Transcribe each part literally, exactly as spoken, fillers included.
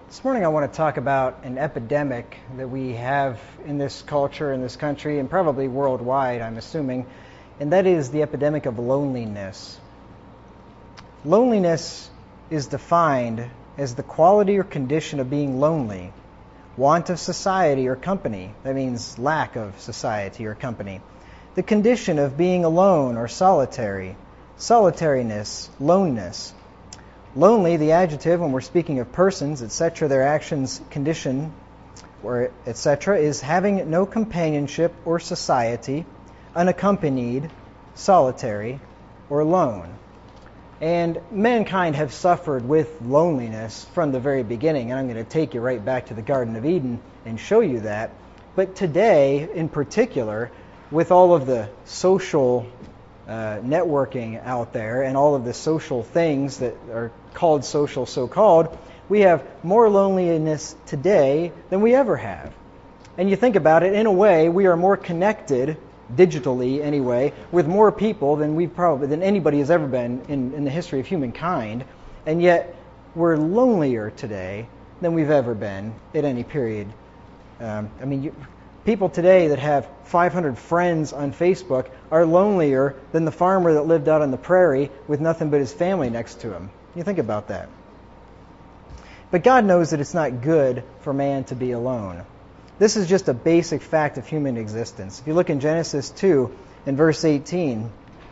This morning I want to talk about an epidemic that we have in this culture, in this country, and probably worldwide, I'm assuming, and that is the epidemic of loneliness. Loneliness is defined as the quality or condition of being lonely, want of society or company. That means lack of society or company. The condition of being alone or solitary, solitariness, loneness. Lonely, the adjective, when we're speaking of persons, et cetera, their actions, condition, or et cetera, is having no companionship or society, unaccompanied, solitary, or alone. And mankind have suffered with loneliness from the very beginning, and I'm going to take you right back to the Garden of Eden and show you that. But today, in particular, with all of the social Uh, networking out there and all of the social things that are called social, so-called, we have more loneliness today than we ever have. And you think about it, in a way, we are more connected, digitally anyway, with more people than we've probably than anybody has ever been in, in the history of humankind, and yet we're lonelier today than we've ever been at any period. Um, I mean, you, people today that have five hundred friends on Facebook are lonelier than the farmer that lived out on the prairie with nothing but his family next to him. You think about that. But God knows that it's not good for man to be alone. This is just a basic fact of human existence. If you look in Genesis two, in verse eighteen,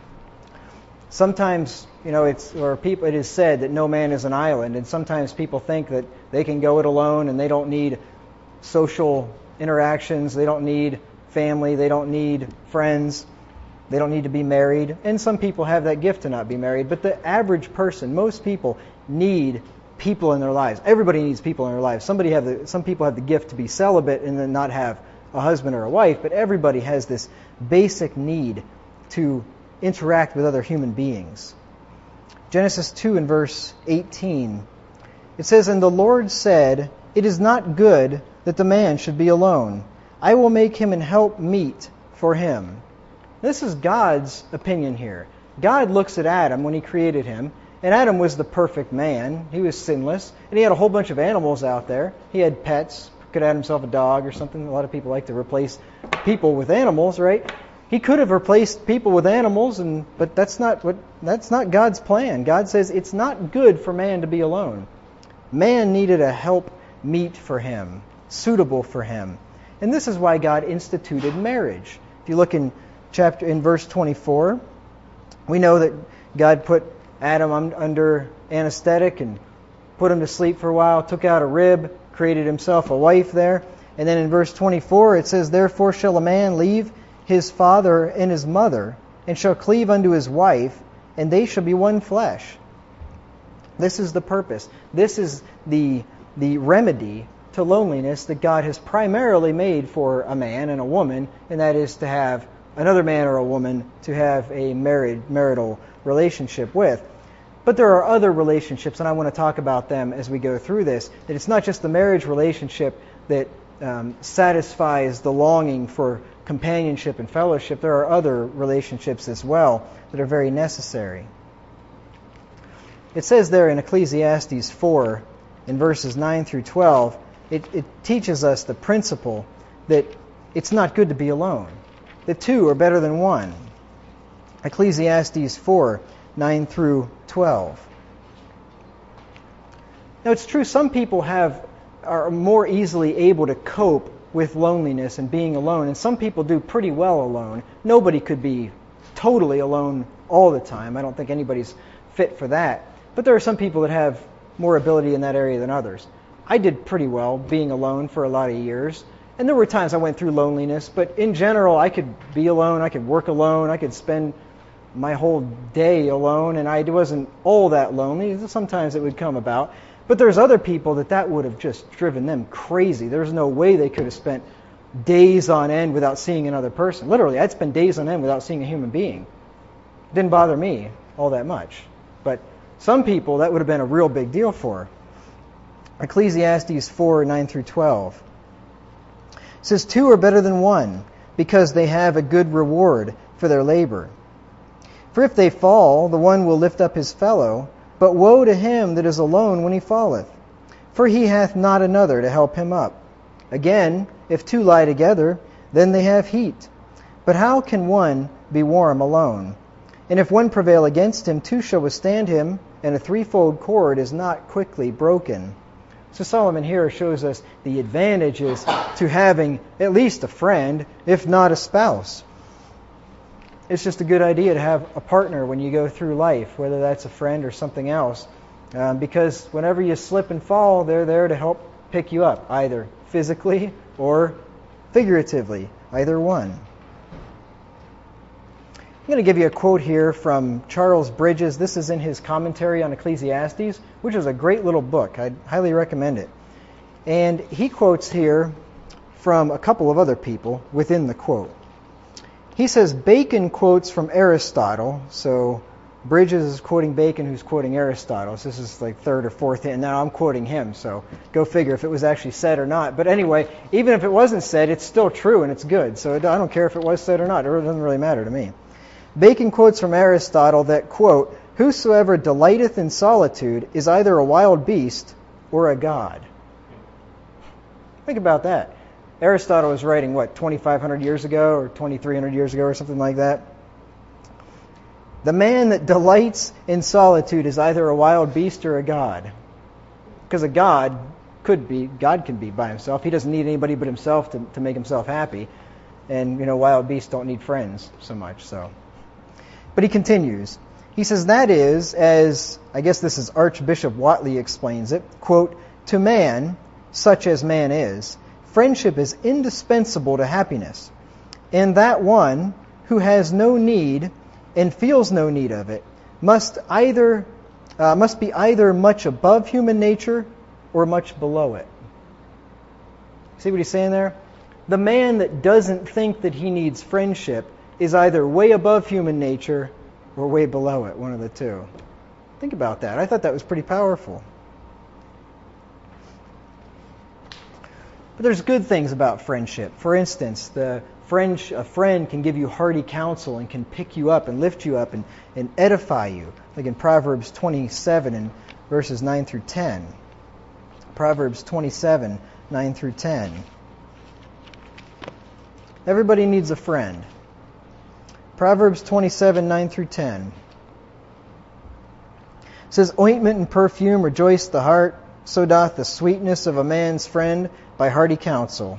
sometimes, you know, it's or people it is said that no man is an island, and sometimes people think that they can go it alone and they don't need social interactions, they don't need family, they don't need friends, they don't need to be married. And some people have that gift to not be married, but the average person, most people need people in their lives. Everybody needs people in their lives. Somebody have the, some people have the gift to be celibate and then not have a husband or a wife, but everybody has this basic need to interact with other human beings. Genesis two and verse eighteen, it says, "And the Lord said, it is not good that the man should be alone. I will make him an help meet for him." This is God's opinion here. God looks at Adam when he created him, and Adam was the perfect man. He was sinless, and he had a whole bunch of animals out there. He had pets, could have had himself a dog or something. A lot of people like to replace people with animals, right? He could have replaced people with animals, and but that's not what that's not God's plan. God says it's not good for man to be alone. Man needed a help meet for him, suitable for him. And this is why God instituted marriage. If you look in chapter in verse twenty-four, we know that God put Adam under anesthetic and put him to sleep for a while, took out a rib, created himself a wife there. And then in verse twenty-four it says, "Therefore shall a man leave his father and his mother, and shall cleave unto his wife, and they shall be one flesh." This is the purpose. This is the the remedy to loneliness that God has primarily made for a man and a woman, and that is to have another man or a woman to have a married marital relationship with. But there are other relationships, and I want to talk about them as we go through this, that it's not just the marriage relationship that um, satisfies the longing for companionship and fellowship. There are other relationships as well that are very necessary. It says there in Ecclesiastes four, in verses nine through twelve, it, it teaches us the principle that it's not good to be alone. The two are better than one. Ecclesiastes four, nine through twelve. Now it's true, some people have are more easily able to cope with loneliness and being alone, and some people do pretty well alone. Nobody could be totally alone all the time. I don't think anybody's fit for that. But there are some people that have more ability in that area than others. I did pretty well being alone for a lot of years. And there were times I went through loneliness, but in general, I could be alone, I could work alone, I could spend my whole day alone, and I wasn't all that lonely. Sometimes it would come about. But there's other people that that would have just driven them crazy. There's no way they could have spent days on end without seeing another person. Literally, I'd spend days on end without seeing a human being. It didn't bother me all that much. But some people, that would have been a real big deal for. Ecclesiastes four, nine through twelve. It says, "Two are better than one, because they have a good reward for their labor. For if they fall, the one will lift up his fellow, but woe to him that is alone when he falleth. for he hath not another to help him up. Again, if two lie together, then they have heat. But how can one be warm alone? And if one prevail against him, two shall withstand him, and a threefold cord is not quickly broken. So Solomon here shows us the advantages to having at least a friend, if not a spouse. It's just a good idea to have a partner when you go through life, whether that's a friend or something else, um, because whenever you slip and fall, they're there to help pick you up, either physically or figuratively, either one. I'm going to give you a quote here from Charles Bridges. This is in his commentary on Ecclesiastes, which is a great little book. I'd highly recommend it. And he quotes here from a couple of other people within the quote. He says, Bacon quotes from Aristotle. So Bridges is quoting Bacon, who's quoting Aristotle. So this is like third or fourth, and now I'm quoting him. So go figure if it was actually said or not. But anyway, even if it wasn't said, it's still true and it's good. So I don't care if it was said or not. It doesn't really matter to me. Bacon quotes from Aristotle that, quote, whosoever delighteth in solitude is either a wild beast or a god. Think about that. Aristotle was writing, what, twenty-five hundred years ago or twenty-three hundred years ago or something like that? The man that delights in solitude is either a wild beast or a god. Because a god could be, God can be by himself. He doesn't need anybody but himself to, to make himself happy. And, you know, wild beasts don't need friends so much, so... But he continues. He says, that is, as I guess this is Archbishop Whately explains it, quote, to man, such as man is, friendship is indispensable to happiness. And that one who has no need and feels no need of it must either uh, must be either much above human nature or much below it. See what he's saying there? The man that doesn't think that he needs friendship is either way above human nature or way below it, one of the two. Think about that. I thought that was pretty powerful. But there's good things about friendship. For instance, the friend, a friend can give you hearty counsel and can pick you up and lift you up and, and edify you, like in Proverbs twenty-seven and verses nine through ten. Proverbs twenty-seven, nine through ten. Everybody needs a friend. Proverbs twenty-seven, nine through ten. It says, ointment and perfume rejoice the heart, so doth the sweetness of a man's friend by hearty counsel.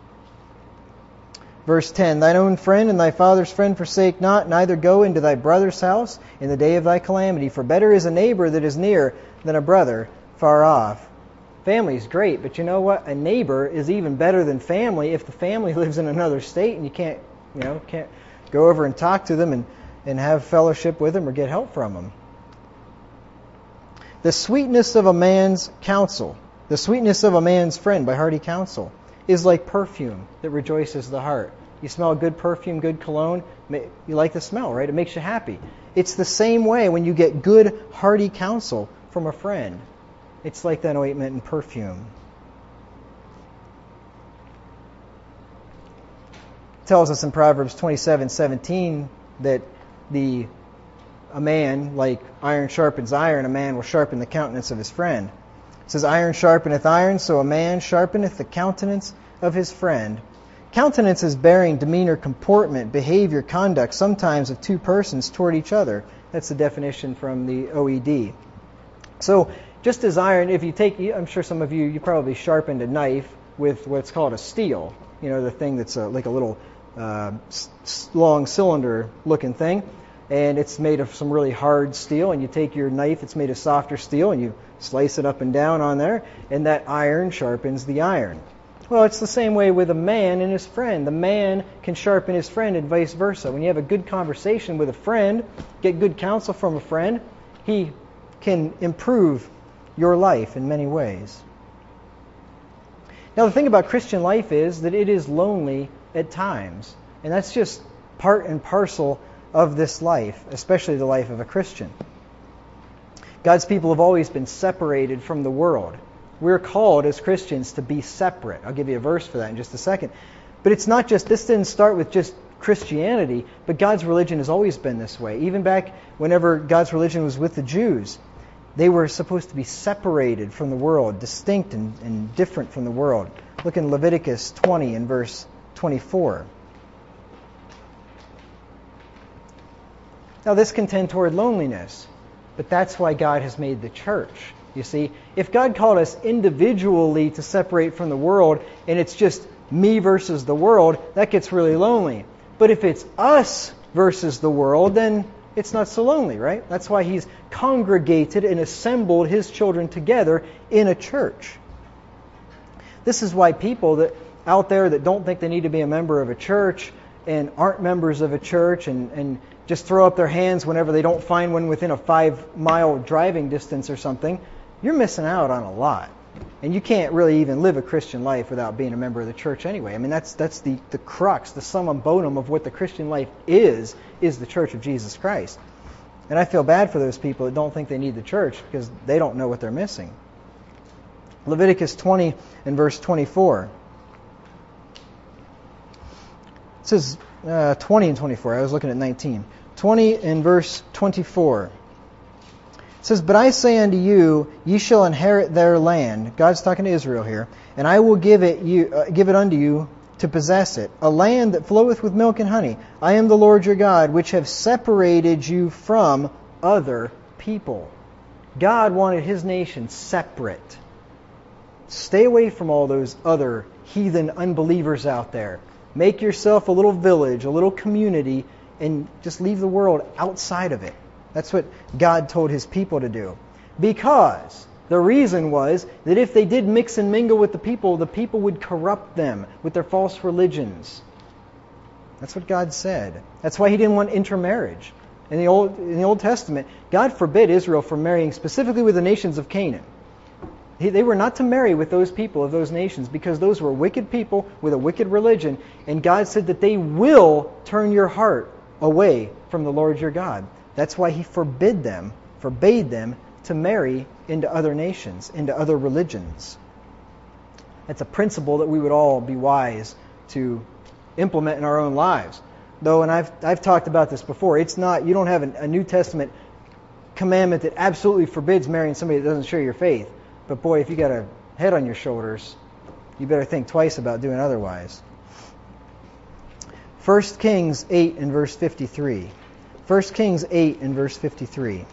Verse ten, thine own friend and thy father's friend forsake not, neither go into thy brother's house in the day of thy calamity. For better is a neighbor that is near than a brother far off. Family is great, but you know what? A neighbor is even better than family if the family lives in another state and you can't, you know, can't go over and talk to them and, and have fellowship with them or get help from them. The sweetness of a man's counsel, the sweetness of a man's friend by hearty counsel, is like perfume that rejoices the heart. You smell good perfume, good cologne, you like the smell, right? It makes you happy. It's the same way when you get good, hearty counsel from a friend. It's like that ointment and perfume. It tells us in Proverbs twenty-seven seventeen that the a man, like iron sharpens iron, a man will sharpen the countenance of his friend. It says, iron sharpeneth iron, so a man sharpeneth the countenance of his friend. Countenance is bearing, demeanor, comportment, behavior, conduct, sometimes of two persons toward each other. That's the definition from the O E D. So, just as iron, if you take, I'm sure some of you, you probably sharpened a knife with what's called a steel. You know, the thing that's a, like a little uh, s- long cylinder-looking thing. And it's made of some really hard steel, and you take your knife, it's made of softer steel, and you slice it up and down on there, and that iron sharpens the iron. Well, it's the same way with a man and his friend. The man can sharpen his friend and vice versa. When you have a good conversation with a friend, get good counsel from a friend, he can improve your life in many ways. Now, the thing about Christian life is that it is lonely at times, and that's just part and parcel of this life, especially the life of a Christian. God's people have always been separated from the world. We're called as Christians to be separate. I'll give you a verse for that in just a second. But it's not just, this didn't start with just Christianity, but God's religion has always been this way. Even back whenever God's religion was with the Jews. They were supposed to be separated from the world, distinct and, and different from the world. Look in Leviticus twenty and verse twenty-four. Now this can tend toward loneliness, but that's why God has made the church. You see, if God called us individually to separate from the world, and it's just me versus the world, that gets really lonely. But if it's us versus the world, then it's not so lonely, right? That's why He's congregated and assembled His children together in a church. This is why people that out there that don't think they need to be a member of a church and aren't members of a church and, and just throw up their hands whenever they don't find one within a five-mile driving distance or something, you're missing out on a lot. And you can't really even live a Christian life without being a member of the church anyway. I mean, that's that's the, the crux, the summum bonum of what the Christian life is, is the church of Jesus Christ. And I feel bad for those people that don't think they need the church because they don't know what they're missing. Leviticus twenty and verse twenty-four. It says uh, twenty and twenty-four. I was looking at nineteen. twenty and verse twenty-four. It says, "But I say unto you, ye shall inherit their land." God's talking to Israel here. "And I will give it you, uh, give it unto you to possess it, a land that floweth with milk and honey. I am the Lord your God, which have separated you from other people." God wanted His nation separate. Stay away from all those other heathen unbelievers out there. Make yourself a little village, a little community, and just leave the world outside of it. That's what God told His people to do. Because the reason was that if they did mix and mingle with the people, the people would corrupt them with their false religions. That's what God said. That's why He didn't want intermarriage. In the Old, in the Old Testament, God forbid Israel from marrying specifically with the nations of Canaan. He, they were not to marry with those people of those nations because those were wicked people with a wicked religion. And God said that they will turn your heart away from the Lord your God. That's why He forbid them, forbade them to marry into other nations, into other religions. That's a principle that we would all be wise to implement in our own lives. Though, and I've I've talked about this before, it's not, you don't have a, a New Testament commandment that absolutely forbids marrying somebody that doesn't share your faith. But boy, if you got a head on your shoulders, you better think twice about doing otherwise. First Kings eight and verse fifty-three. First Kings eight and verse fifty-three.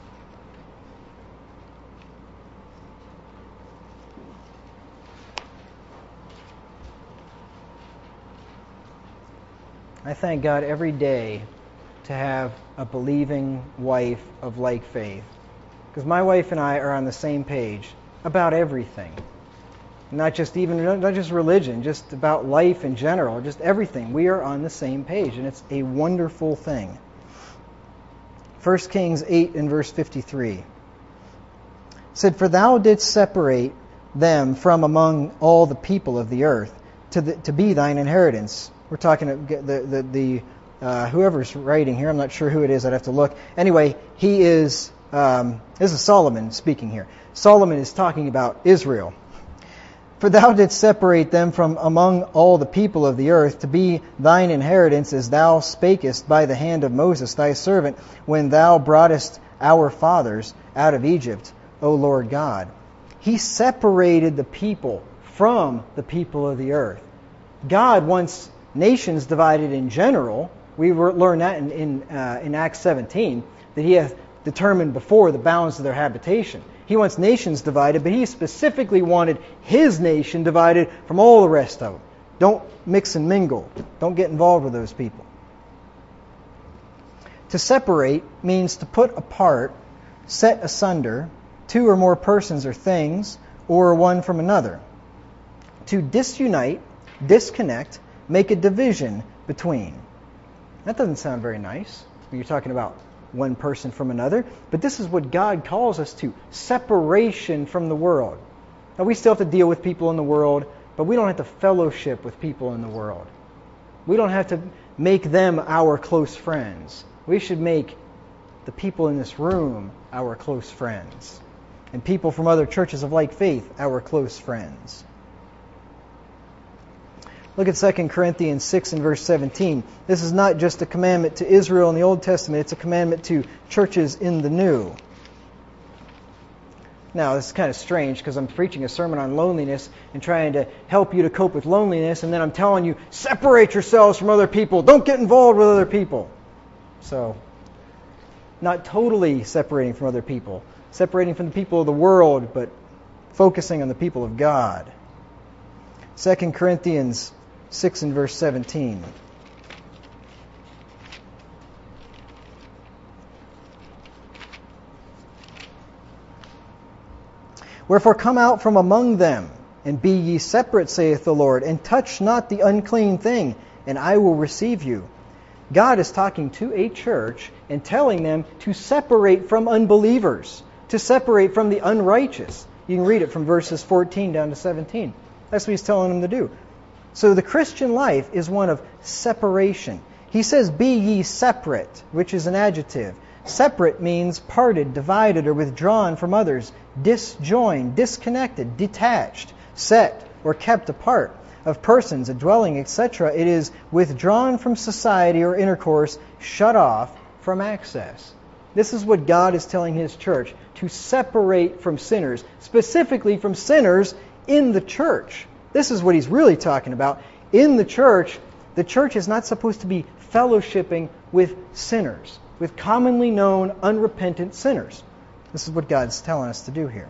I thank God every day to have a believing wife of like faith. Because my wife and I are on the same page about everything. Not just even, not just religion, just about life in general, just everything. We are on the same page, and it's a wonderful thing. First Kings eight and verse fifty-three. It said, "For thou didst separate them from among all the people of the earth to the, to be thine inheritance." We're talking the the the uh, whoever's writing here. I'm not sure who it is. I'd have to look. Anyway, he is. Um, this is Solomon speaking here. Solomon is talking about Israel. "For thou didst separate them from among all the people of the earth to be thine inheritance, as thou spakest by the hand of Moses thy servant, when thou broughtest our fathers out of Egypt, O Lord God." He separated the people from the people of the earth. God wants nations divided in general. We learn that in in, uh, in Acts seventeen, that He hath determined before the bounds of their habitation. He wants nations divided, but He specifically wanted His nation divided from all the rest of them. Don't mix and mingle. Don't get involved with those people. To separate means to put apart, set asunder, two or more persons or things, or one from another. To disunite, disconnect, make a division between. That doesn't sound very nice when you're talking about one person from another, but this is what God calls us to, separation from the world. Now, we still have to deal with people in the world, but we don't have to fellowship with people in the world. We don't have to make them our close friends. We should make the people in this room our close friends, and people from other churches of like faith our close friends. Look at Second Corinthians six and verse seventeen. This is not just a commandment to Israel in the Old Testament, it's a commandment to churches in the New. Now, this is kind of strange because I'm preaching a sermon on loneliness and trying to help you to cope with loneliness, and then I'm telling you, separate yourselves from other people. Don't get involved with other people. So, not totally separating from other people. Separating from the people of the world, but focusing on the people of God. Second Corinthians six and verse seventeen. Wherefore come out from among them, and be ye separate, saith the Lord, and touch not the unclean thing, and I will receive you. God is talking to a church and telling them to separate from unbelievers, to separate from the unrighteous. You can read it from verses fourteen down to seventeen. That's what He's telling them to do. So the Christian life is one of separation. He says, be ye separate, which is an adjective. Separate means parted, divided, or withdrawn from others, disjoined, disconnected, detached, set, or kept apart of persons, a dwelling, et cetera. It is withdrawn from society or intercourse, shut off from access. This is what God is telling His church, to separate from sinners, specifically from sinners in the church. This is what He's really talking about. In the church, the church is not supposed to be fellowshipping with sinners, with commonly known unrepentant sinners. This is what God's telling us to do here.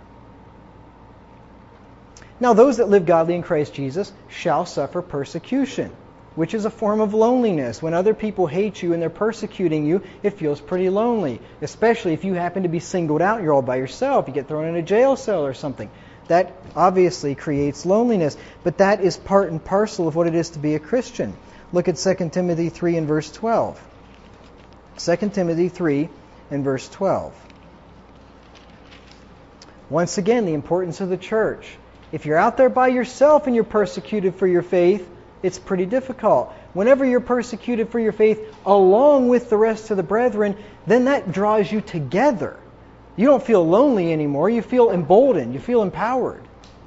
Now, those that live godly in Christ Jesus shall suffer persecution, which is a form of loneliness. When other people hate you and they're persecuting you, it feels pretty lonely, especially if you happen to be singled out, you're all by yourself, you get thrown in a jail cell or something. That obviously creates loneliness, but that is part and parcel of what it is to be a Christian. Look at Second Timothy three and verse twelve. Second Timothy three and verse twelve. Once again, the importance of the church. If you're out there by yourself and you're persecuted for your faith, it's pretty difficult. Whenever you're persecuted for your faith along with the rest of the brethren, then that draws you together. You don't feel lonely anymore. You feel emboldened. You feel empowered.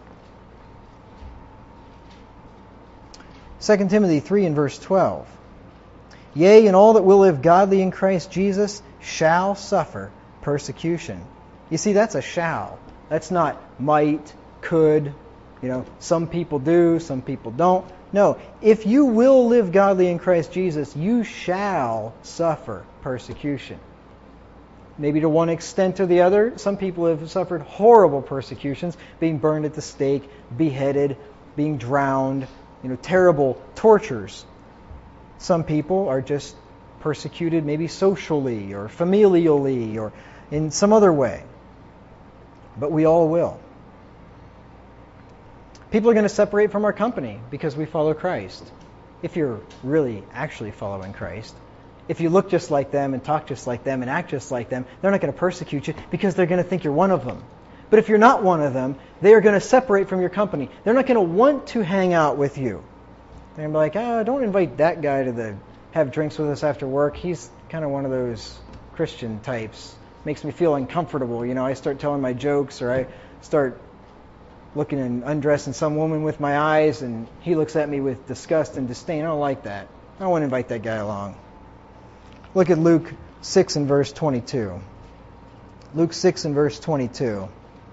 Second Timothy three and verse twelve. Yea, and all that will live godly in Christ Jesus shall suffer persecution. You see, that's a shall. That's not might, could. You know, some people do, some people don't. No, if you will live godly in Christ Jesus, you shall suffer persecution. Maybe to one extent or the other. Some people have suffered horrible persecutions, being burned at the stake, beheaded, being drowned, you know, terrible tortures. Some people are just persecuted maybe socially or familially or in some other way. But we all will. People are going to separate from our company because we follow Christ. If you're really actually following Christ. If you look just like them and talk just like them and act just like them, they're not going to persecute you because they're going to think you're one of them. But if you're not one of them, they are going to separate from your company. They're not going to want to hang out with you. They're going to be like, oh, don't invite that guy to the have drinks with us after work. He's kind of one of those Christian types. Makes me feel uncomfortable. You know, I start telling my jokes or I start looking and undressing some woman with my eyes and he looks at me with disgust and disdain. I don't like that. I don't want to invite that guy along. Look at Luke six and verse twenty-two. Luke six and verse twenty-two.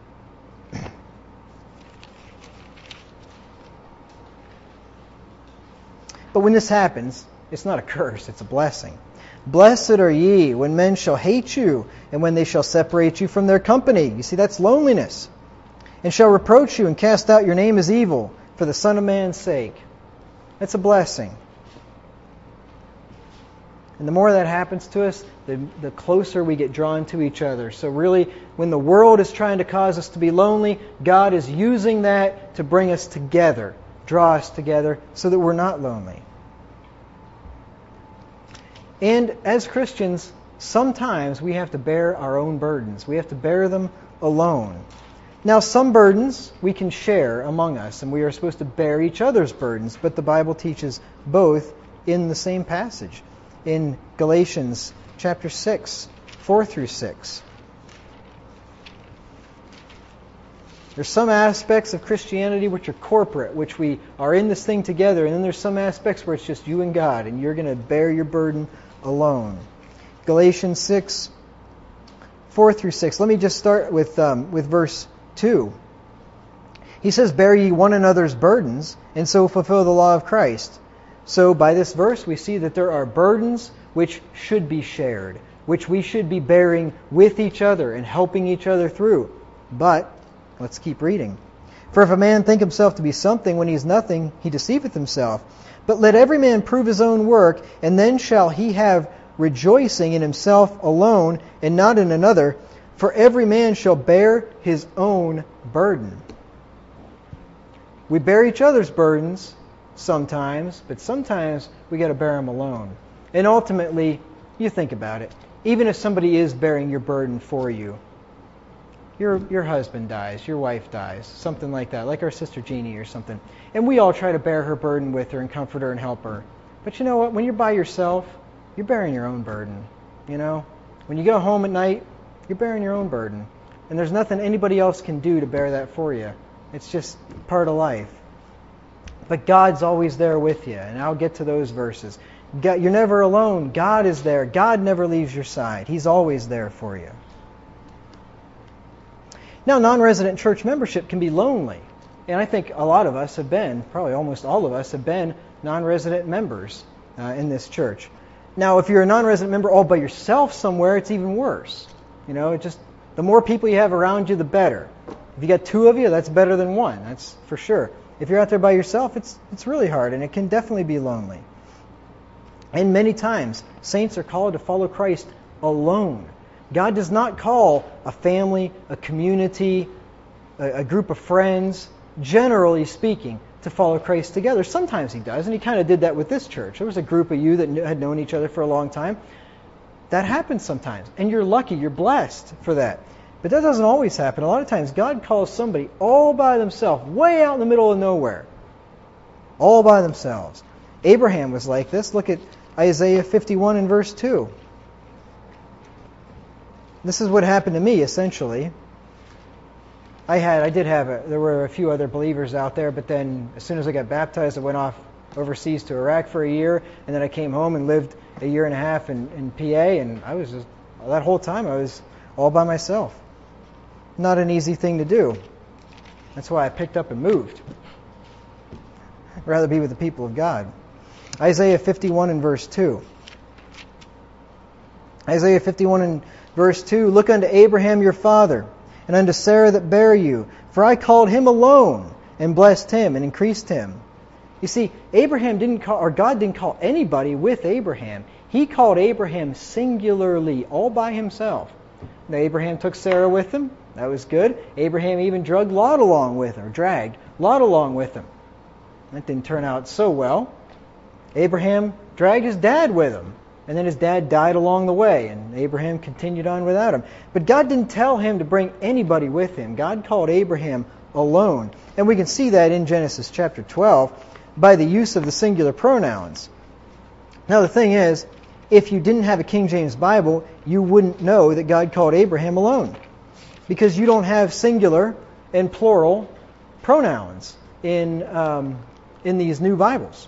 But when this happens, it's not a curse, it's a blessing. Blessed are ye when men shall hate you, and when they shall separate you from their company. You see, that's loneliness. And shall reproach you and cast out your name as evil for the Son of Man's sake. That's a blessing. And the more that happens to us, the, the closer we get drawn to each other. So really, when the world is trying to cause us to be lonely, God is using that to bring us together, draw us together, so that we're not lonely. And as Christians, sometimes we have to bear our own burdens. We have to bear them alone. Now, some burdens we can share among us, and we are supposed to bear each other's burdens, but the Bible teaches both in the same passage. In Galatians chapter six, four through six. There's some aspects of Christianity which are corporate, which we are in this thing together, and then there's some aspects where it's just you and God, and you're going to bear your burden alone. Galatians six, four through six. Let me just start with um, with verse two. He says, bear ye one another's burdens, and so fulfill the law of Christ. So by this verse, we see that there are burdens which should be shared, which we should be bearing with each other and helping each other through. But, let's keep reading. For if a man think himself to be something when he is nothing, he deceiveth himself. But let every man prove his own work, and then shall he have rejoicing in himself alone, and not in another. For every man shall bear his own burden. We bear each other's burdens sometimes, but sometimes we got to bear them alone. And ultimately, you think about it. Even if somebody is bearing your burden for you, your your husband dies, your wife dies, something like that, like our sister Jeannie or something. And we all try to bear her burden with her and comfort her and help her. But you know what? When you're by yourself, you're bearing your own burden. You know? When you go home at night, you're bearing your own burden. And there's nothing anybody else can do to bear that for you. It's just part of life. But God's always there with you. And I'll get to those verses. God, you're never alone. God is there. God never leaves your side. He's always there for you. Now, non-resident church membership can be lonely. And I think a lot of us have been, probably almost all of us have been non-resident members uh, in this church. Now, if you're a non-resident member all by yourself somewhere, it's even worse. You know, it just the more people you have around you, the better. If you got two of you, that's better than one. That's for sure. If you're out there by yourself, it's it's really hard, and it can definitely be lonely. And many times, saints are called to follow Christ alone. God does not call a family, a community, a, a group of friends, generally speaking, to follow Christ together. Sometimes He does, and He kind of did that with this church. There was a group of you that knew, had known each other for a long time. That happens sometimes, and you're lucky, you're blessed for that. But that doesn't always happen. A lot of times God calls somebody all by themselves, way out in the middle of nowhere. All by themselves. Abraham was like this. Look at Isaiah fifty-one and verse two. This is what happened to me, essentially. I had, I did have, a, there were a few other believers out there, but then as soon as I got baptized, I went off overseas to Iraq for a year, and then I came home and lived a year and a half in, in P A, and I was just, that whole time I was all by myself. Not an easy thing to do. That's why I picked up and moved. I'd rather be with the people of God. Isaiah fifty-one and verse two. Isaiah fifty-one and verse two, look unto Abraham your father, and unto Sarah that bare you. For I called him alone, and blessed him, and increased him. You see, Abraham didn't call, or God didn't call anybody with Abraham. He called Abraham singularly, all by himself. Now, Abraham took Sarah with him. That was good. Abraham even dragged Lot along with him, or dragged Lot along with him. That didn't turn out so well. Abraham dragged his dad with him. And then his dad died along the way, and Abraham continued on without him. But God didn't tell him to bring anybody with him. God called Abraham alone. And we can see that in Genesis chapter twelve by the use of the singular pronouns. Now the thing is, if you didn't have a King James Bible, you wouldn't know that God called Abraham alone. Because you don't have singular and plural pronouns in um, in these new Bibles.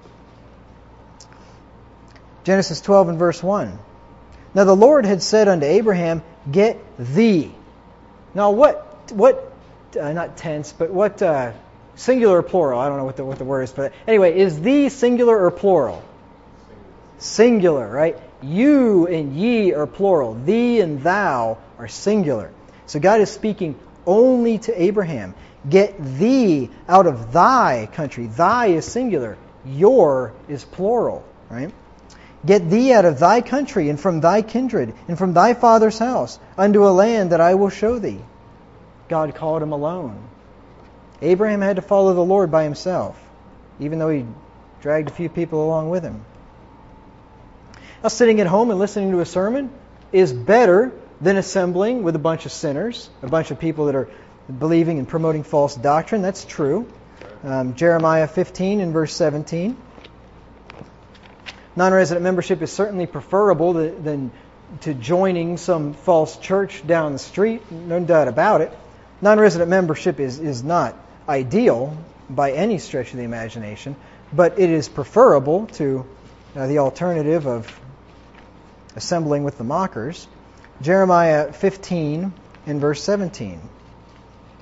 Genesis twelve and verse one. Now the Lord had said unto Abraham, get thee. Now what, what uh, not tense, but what uh, singular or plural? I don't know what the, what the word is. But anyway, is thee singular or plural? Singular, right? You and ye are plural. Thee and thou are singular. So God is speaking only to Abraham. Get thee out of thy country. Thy is singular. Your is plural, right? Get thee out of thy country, and from thy kindred, and from thy father's house, unto a land that I will show thee. God called him alone. Abraham had to follow the Lord by himself, even though he dragged a few people along with him. Now, sitting at home and listening to a sermon is better than assembling with a bunch of sinners, a bunch of people that are believing and promoting false doctrine. That's true. Um, Jeremiah fifteen and verse seventeen. Non-resident membership is certainly preferable to, than to joining some false church down the street, no doubt about it. Non-resident membership is, is not ideal by any stretch of the imagination, but it is preferable to uh, the alternative of assembling with the mockers. Jeremiah fifteen and verse seventeen.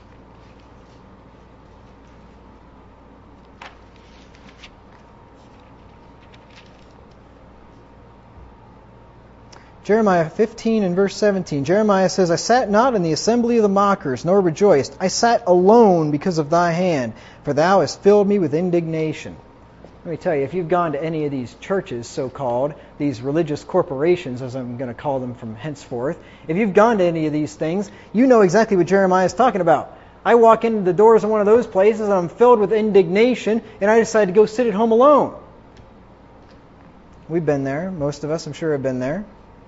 Jeremiah fifteen and verse seventeen. Jeremiah says, I sat not in the assembly of the mockers, nor rejoiced. I sat alone because of thy hand, for thou hast filled me with indignation. Let me tell you, if you've gone to any of these churches, so-called, these religious corporations, as I'm going to call them from henceforth, if you've gone to any of these things, you know exactly what Jeremiah is talking about. I walk into the doors of one of those places, and I'm filled with indignation, and I decide to go sit at home alone. We've been there. Most of us, I'm sure, have been there.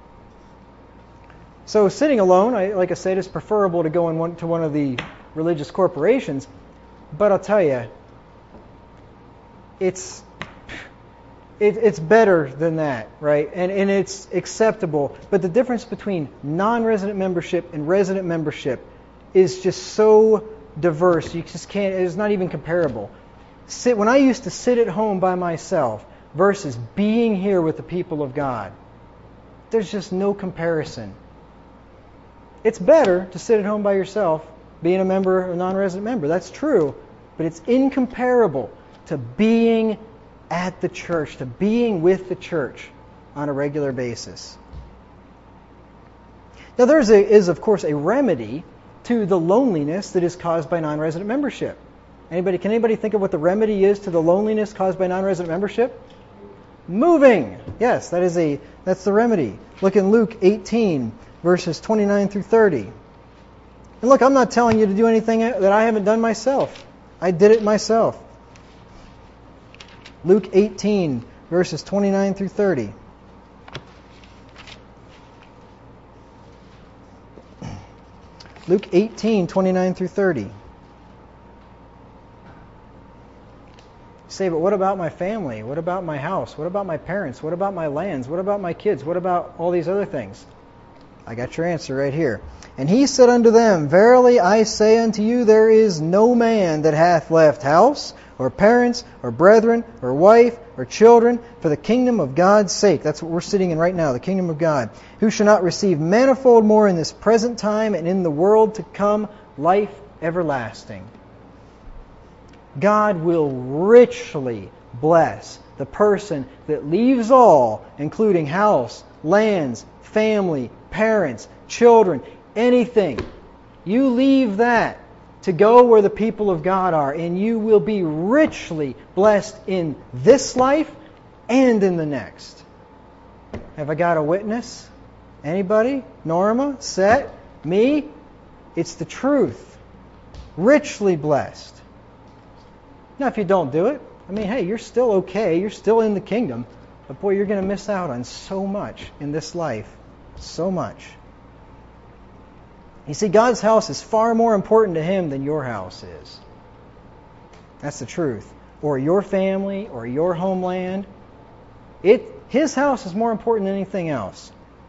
So sitting alone, I, like I said, is preferable to going one, to one of the religious corporations. But I'll tell you, it's it, it's better than that, right? And and it's acceptable. But the difference between non-resident membership and resident membership is just so diverse. You just can't. It's not even comparable. Sit when I used to sit at home by myself versus being here with the people of God. There's just no comparison. It's better to sit at home by yourself, being a member or a non-resident member. That's true. But it's incomparable to being at the church, to being with the church on a regular basis. Now there is, a, is of course, a remedy to the loneliness that is caused by non-resident membership. Anybody, can anybody think of what the remedy is to the loneliness caused by non-resident membership? Moving. Yes, that is a that's the remedy. Look in Luke eighteen, verses twenty-nine through thirty. And look, I'm not telling you to do anything that I haven't done myself. I did it myself. Luke eighteen, verses twenty-nine through thirty. Luke eighteen, twenty-nine through thirty. Say, but what about my family? What about my house? What about my parents? What about my lands? What about my kids? What about all these other things? I got your answer right here. And he said unto them, Verily I say unto you, there is no man that hath left house, or parents, or brethren, or wife, or children, for the kingdom of God's sake. That's what we're sitting in right now, the kingdom of God. Who shall not receive manifold more in this present time, and in the world to come, life everlasting. God will richly bless the person that leaves all, including house, lands, family, parents, children, anything. You leave that to go where the people of God are, and you will be richly blessed in this life and in the next. Have I got a witness? Anybody? Norma? Set? Me? It's the truth. Richly blessed. Now, if you don't do it, I mean, hey, you're still okay. You're still in the kingdom. But boy, you're going to miss out on so much in this life. So much. You see, God's house is far more important to Him than your house is. That's the truth. Or your family, or your homeland. It, His house is more important than anything else.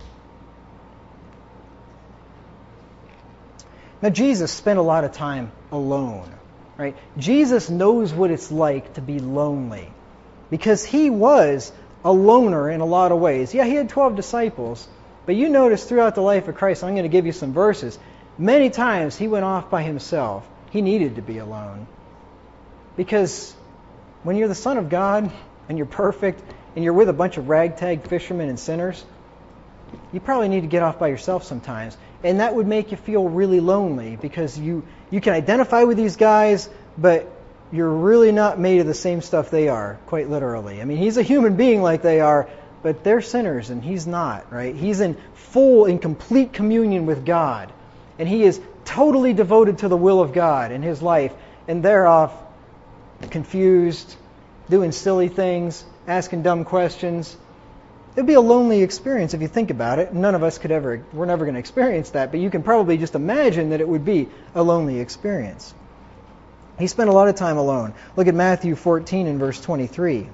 Now, Jesus spent a lot of time alone. Right? Jesus knows what it's like to be lonely because He was a loner in a lot of ways. Yeah, He had twelve disciples, but you notice throughout the life of Christ, I'm going to give you some verses, many times He went off by Himself. He needed to be alone. Because when you're the Son of God and you're perfect and you're with a bunch of ragtag fishermen and sinners, you probably need to get off by yourself sometimes. And that would make you feel really lonely because you, you can identify with these guys, but you're really not made of the same stuff they are, quite literally. I mean, He's a human being like they are, but they're sinners and He's not, right? He's in full and complete communion with God. And He is totally devoted to the will of God in His life. And they're off confused, doing silly things, asking dumb questions. It'd be a lonely experience if you think about it. None of us could ever, we're never going to experience that, but you can probably just imagine that it would be a lonely experience. He spent a lot of time alone. Look at Matthew fourteen and verse twenty-three.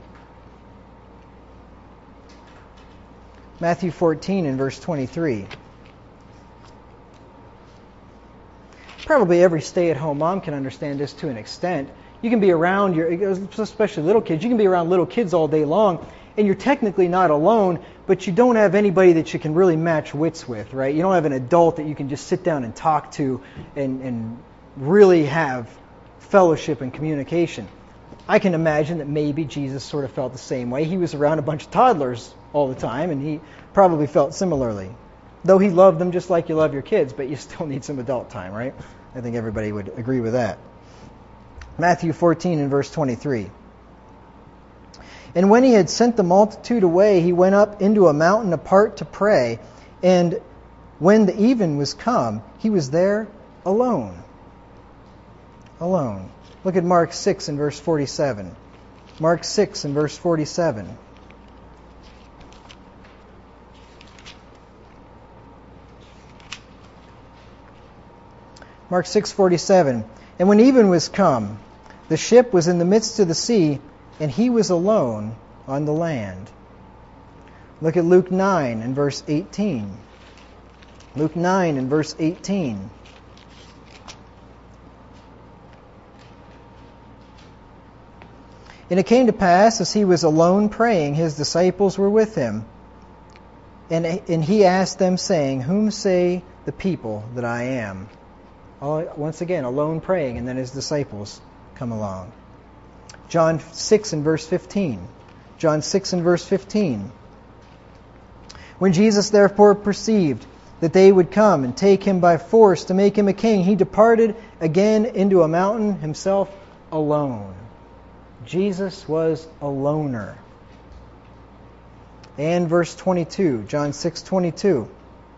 Matthew fourteen and verse twenty-three. Probably every stay-at-home mom can understand this to an extent. You can be around your, especially little kids, you can be around little kids all day long, and you're technically not alone, but you don't have anybody that you can really match wits with, right? You don't have an adult that you can just sit down and talk to and, and really have fellowship and communication. I can imagine that maybe Jesus sort of felt the same way. He was around a bunch of toddlers all the time, and he probably felt similarly. Though he loved them just like you love your kids, but you still need some adult time, right? I think everybody would agree with that. Matthew fourteen and verse twenty-three. And when he had sent the multitude away, he went up into a mountain apart to pray. And when the even was come, he was there alone. Alone. Look at Mark six and verse forty-seven. Mark six and verse forty-seven. Mark six forty-seven. And when even was come, the ship was in the midst of the sea, and he was alone on the land. Look at Luke nine and verse eighteen. Luke nine and verse eighteen. And it came to pass, as he was alone praying, his disciples were with him. And, and he asked them, saying, Whom say the people that I am? All, once again, alone praying, and then his disciples come along. John six and verse fifteen. John six and verse fifteen. When Jesus therefore perceived that they would come and take him by force to make him a king, he departed again into a mountain, himself alone. Jesus was a loner. And verse twenty-two, John six twenty-two.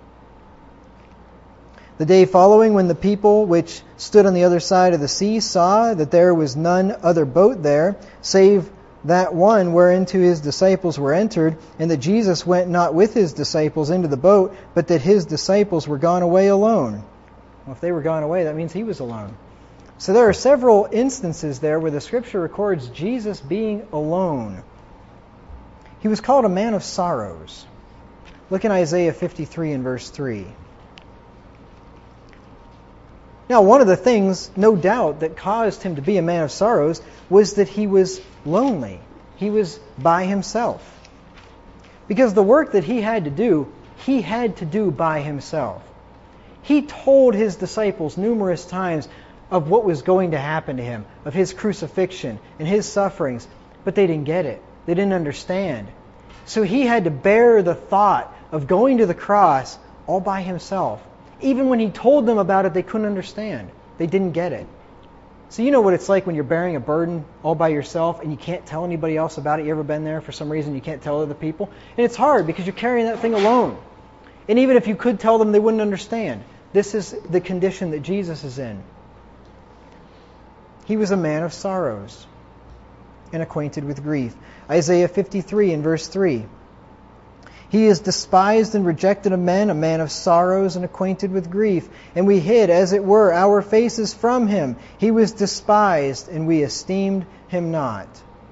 The day following, when the people which stood on the other side of the sea saw that there was none other boat there, save that one whereinto his disciples were entered, and that Jesus went not with his disciples into the boat, but that his disciples were gone away alone. Well, if they were gone away, that means he was alone. So there are several instances there where the Scripture records Jesus being alone. He was called a man of sorrows. Look in Isaiah fifty-three and verse three. Now, one of the things, no doubt, that caused him to be a man of sorrows was that he was lonely. He was by himself. Because the work that he had to do, he had to do by himself. He told his disciples numerous times of what was going to happen to him, of his crucifixion and his sufferings, but they didn't get it. They didn't understand. So he had to bear the thought of going to the cross all by himself. Even when he told them about it, they couldn't understand. They didn't get it. So you know what it's like when you're bearing a burden all by yourself and you can't tell anybody else about it. You ever been there? For some reason you can't tell other people. And it's hard because you're carrying that thing alone. And even if you could tell them, they wouldn't understand. This is the condition that Jesus is in. He was a man of sorrows and acquainted with grief. Isaiah fifty-three and verse three. He is despised and rejected of men, a man of sorrows and acquainted with grief. And we hid, as it were, our faces from him. He was despised, and we esteemed him not.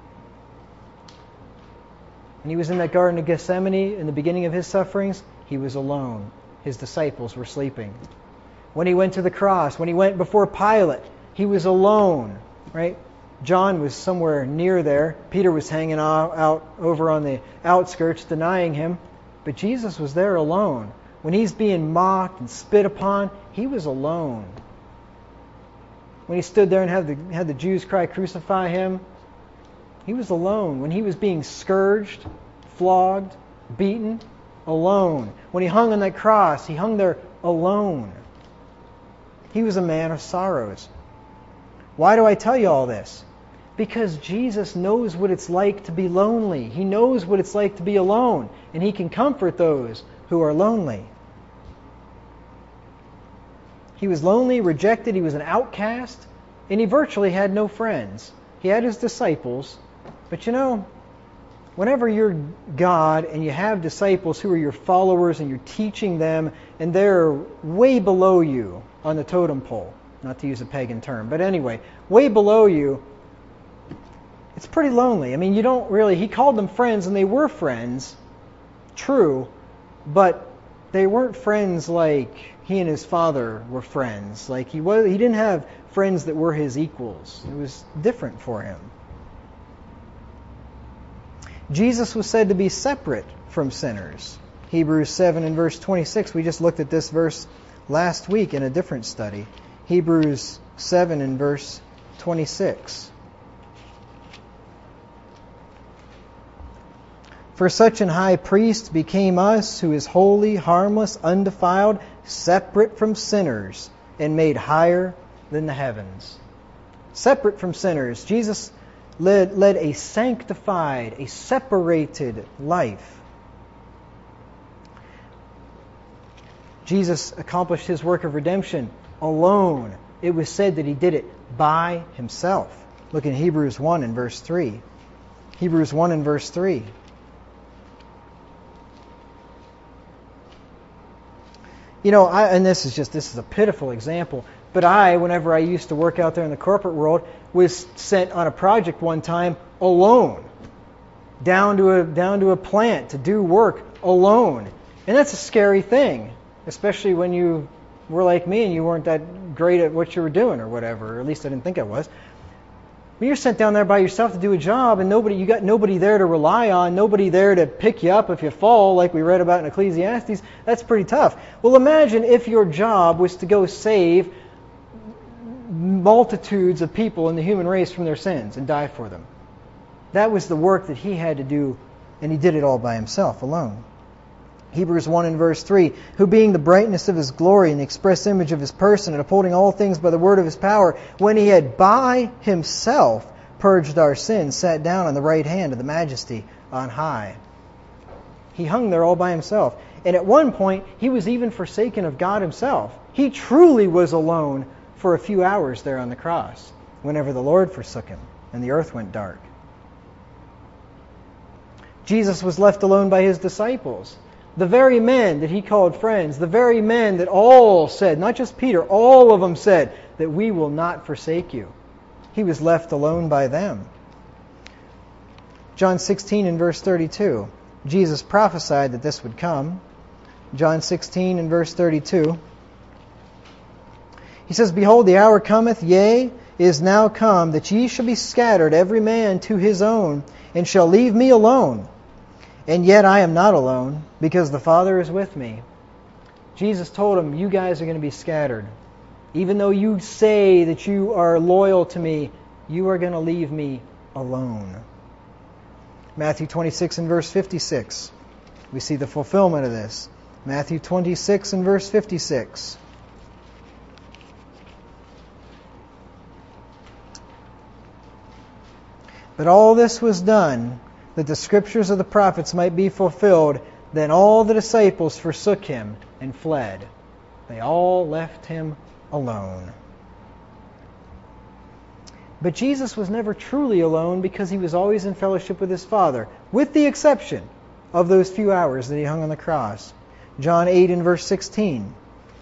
When he was in that Garden of Gethsemane, in the beginning of his sufferings, he was alone. His disciples were sleeping. When he went to the cross, when he went before Pilate, he was alone, right? John was somewhere near there. Peter was hanging out, out over on the outskirts, denying him. But Jesus was there alone. When he's being mocked and spit upon, he was alone. When he stood there and had the, had the Jews cry, "Crucify him," he was alone. When he was being scourged, flogged, beaten, alone. When he hung on that cross, he hung there alone. He was a man of sorrows. Why do I tell you all this? Because Jesus knows what it's like to be lonely. He knows what it's like to be alone. And he can comfort those who are lonely. He was lonely, rejected. He was an outcast. And he virtually had no friends. He had his disciples. But you know, whenever you're God and you have disciples who are your followers and you're teaching them and they're way below you on the totem pole, not to use a pagan term, but anyway, way below you, it's pretty lonely. I mean, you don't really... He called them friends, and they were friends, true, but they weren't friends like he and his Father were friends. Like he was, he didn't have friends that were his equals. It was different for him. Jesus was said to be separate from sinners. Hebrews seven and verse twenty-six. We just looked at this verse last week in a different study. Hebrews seven and verse twenty-six. For such an high priest became us, who is holy, harmless, undefiled, separate from sinners, and made higher than the heavens. Separate from sinners. Jesus led, led a sanctified, a separated life. Jesus accomplished His work of redemption alone. It was said that He did it by Himself. Look in Hebrews one and verse three. Hebrews one and verse three. You know, I, and this is just, this is a pitiful example, but I, whenever I used to work out there in the corporate world, was sent on a project one time alone, down to a, down to a plant to do work alone. And that's a scary thing, especially when you were like me and you weren't that great at what you were doing or whatever, or at least I didn't think I was. When you're sent down there by yourself to do a job and nobody, you got nobody there to rely on, nobody there to pick you up if you fall, like we read about in Ecclesiastes, that's pretty tough. Well, imagine if your job was to go save multitudes of people in the human race from their sins and die for them. That was the work that He had to do, and He did it all by Himself, alone. Hebrews one and verse three, who being the brightness of His glory and the express image of His person, and upholding all things by the word of His power, when He had by Himself purged our sins, sat down on the right hand of the Majesty on high. He hung there all by Himself. And at one point, He was even forsaken of God Himself. He truly was alone for a few hours there on the cross, whenever the Lord forsook Him and the earth went dark. Jesus was left alone by His disciples. The very men that He called friends, the very men that all said, not just Peter, all of them said that we will not forsake you. He was left alone by them. John sixteen and verse thirty-two. Jesus prophesied that this would come. John sixteen and verse thirty-two. He says, Behold, the hour cometh, yea, is now come, that ye shall be scattered, every man to his own, and shall leave me alone. And yet I am not alone, because the Father is with me. Jesus told him, you guys are going to be scattered. Even though you say that you are loyal to me, you are going to leave me alone. Matthew twenty-six and verse fifty-six. We see the fulfillment of this. Matthew twenty-six and verse fifty-six. But all this was done, that the scriptures of the prophets might be fulfilled. Then all the disciples forsook Him and fled. They all left Him alone. But Jesus was never truly alone, because He was always in fellowship with His Father, with the exception of those few hours that He hung on the cross. John eight and verse sixteen.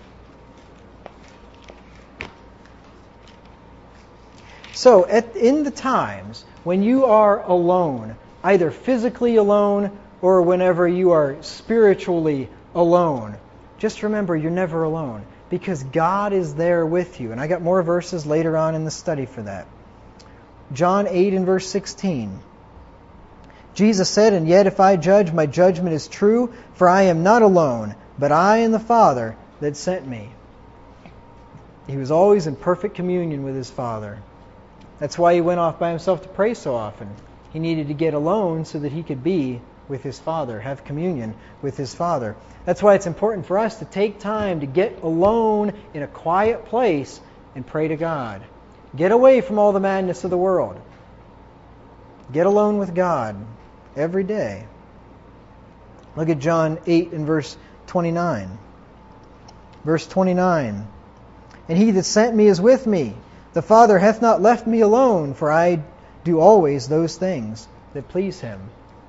So, at, in the times when you are alone, either physically alone or whenever you are spiritually alone, just remember you're never alone, because God is there with you. And I got more verses later on in the study for that. John eight and verse sixteen. Jesus said, And yet if I judge, my judgment is true, for I am not alone, but I and the Father that sent me. He was always in perfect communion with His Father. That's why He went off by Himself to pray so often. He needed to get alone so that He could be with His Father, have communion with His Father. That's why it's important for us to take time to get alone in a quiet place and pray to God. Get away from all the madness of the world. Get alone with God every day. Look at John eight and verse twenty-nine. Verse twenty-nine. And He that sent me is with me. The Father hath not left me alone, for I do always those things that please Him.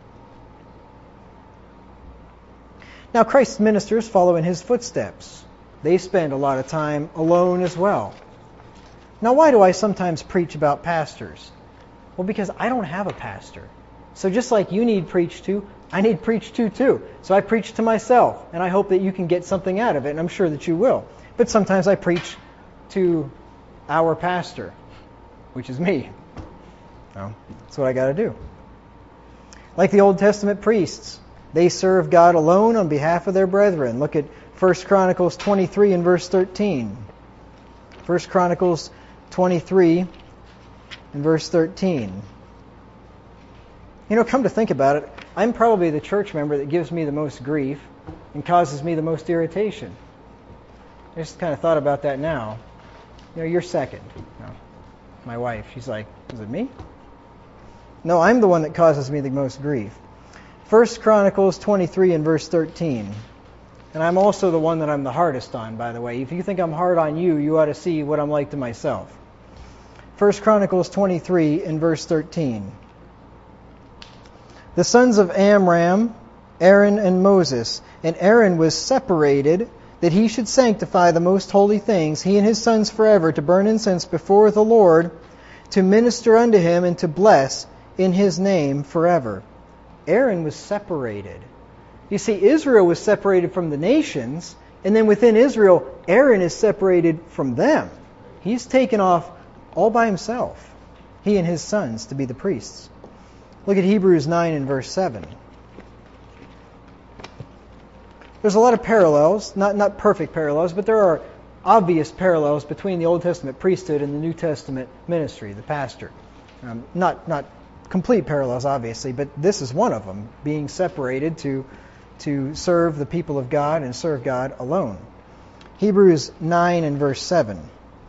Now Christ's ministers follow in His footsteps. They spend a lot of time alone as well. Now why do I sometimes preach about pastors? Well, because I don't have a pastor. So just like you need preached to, I need preached to too. So I preach to myself, and I hope that you can get something out of it, and I'm sure that you will. But sometimes I preach to our pastor, which is me. No, that's what I got to do. Like the Old Testament priests, they serve God alone on behalf of their brethren. Look at First Chronicles twenty-three and verse thirteen. First Chronicles twenty-three and verse thirteen. You know, come to think about it, I'm probably the church member that gives me the most grief and causes me the most irritation. I just kind of thought about that now. You know, you're second. No, my wife, she's like, is it me? No, I'm the one that causes me the most grief. First Chronicles twenty-three and verse thirteen. And I'm also the one that I'm the hardest on, by the way. If you think I'm hard on you, you ought to see what I'm like to myself. First Chronicles twenty-three and verse thirteen. The sons of Amram, Aaron and Moses. And Aaron was separated that he should sanctify the most holy things, he and his sons forever, to burn incense before the Lord, to minister unto him, and to bless in his name forever. Aaron was separated. You see, Israel was separated from the nations, and then within Israel, Aaron is separated from them. He's taken off all by himself, he and his sons, to be the priests. Look at Hebrews nine and verse seven. There's a lot of parallels, not, not perfect parallels, but there are obvious parallels between the Old Testament priesthood and the New Testament ministry, the pastor. Um, not, not complete parallels, obviously, but this is one of them, being separated to, to serve the people of God and serve God alone. Hebrews nine and verse seven.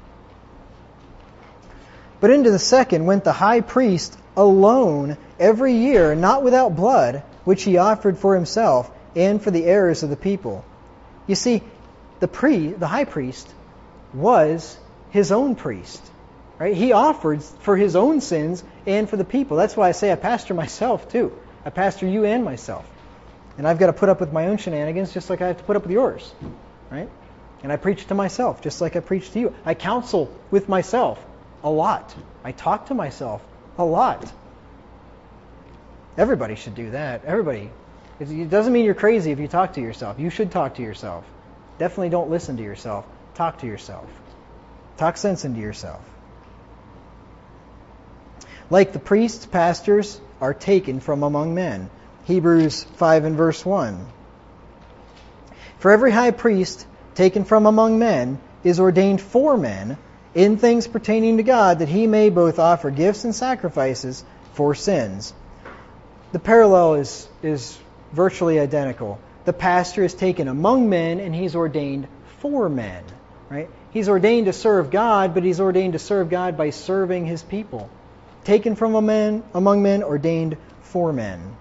But into the second went the high priest alone every year, not without blood, which he offered for himself and for the errors of the people. You see, the pre, the high priest was his own priest. Right? He offered for his own sins and for the people. That's why I say I pastor myself too. I pastor you and myself. And I've got to put up with my own shenanigans just like I have to put up with yours. Right? And I preach to myself just like I preach to you. I counsel with myself a lot. I talk to myself a lot. Everybody should do that. Everybody. It doesn't mean you're crazy if you talk to yourself. You should talk to yourself. Definitely don't listen to yourself. Talk to yourself. Talk sense into yourself. Like the priests, pastors are taken from among men. Hebrews five and verse one. For every high priest taken from among men is ordained for men in things pertaining to God, that he may both offer gifts and sacrifices for sins. The parallel is, is virtually identical. The pastor is taken among men and he's ordained for men. Right? He's ordained to serve God, but he's ordained to serve God by serving his people. Taken from a man, among men, ordained for men.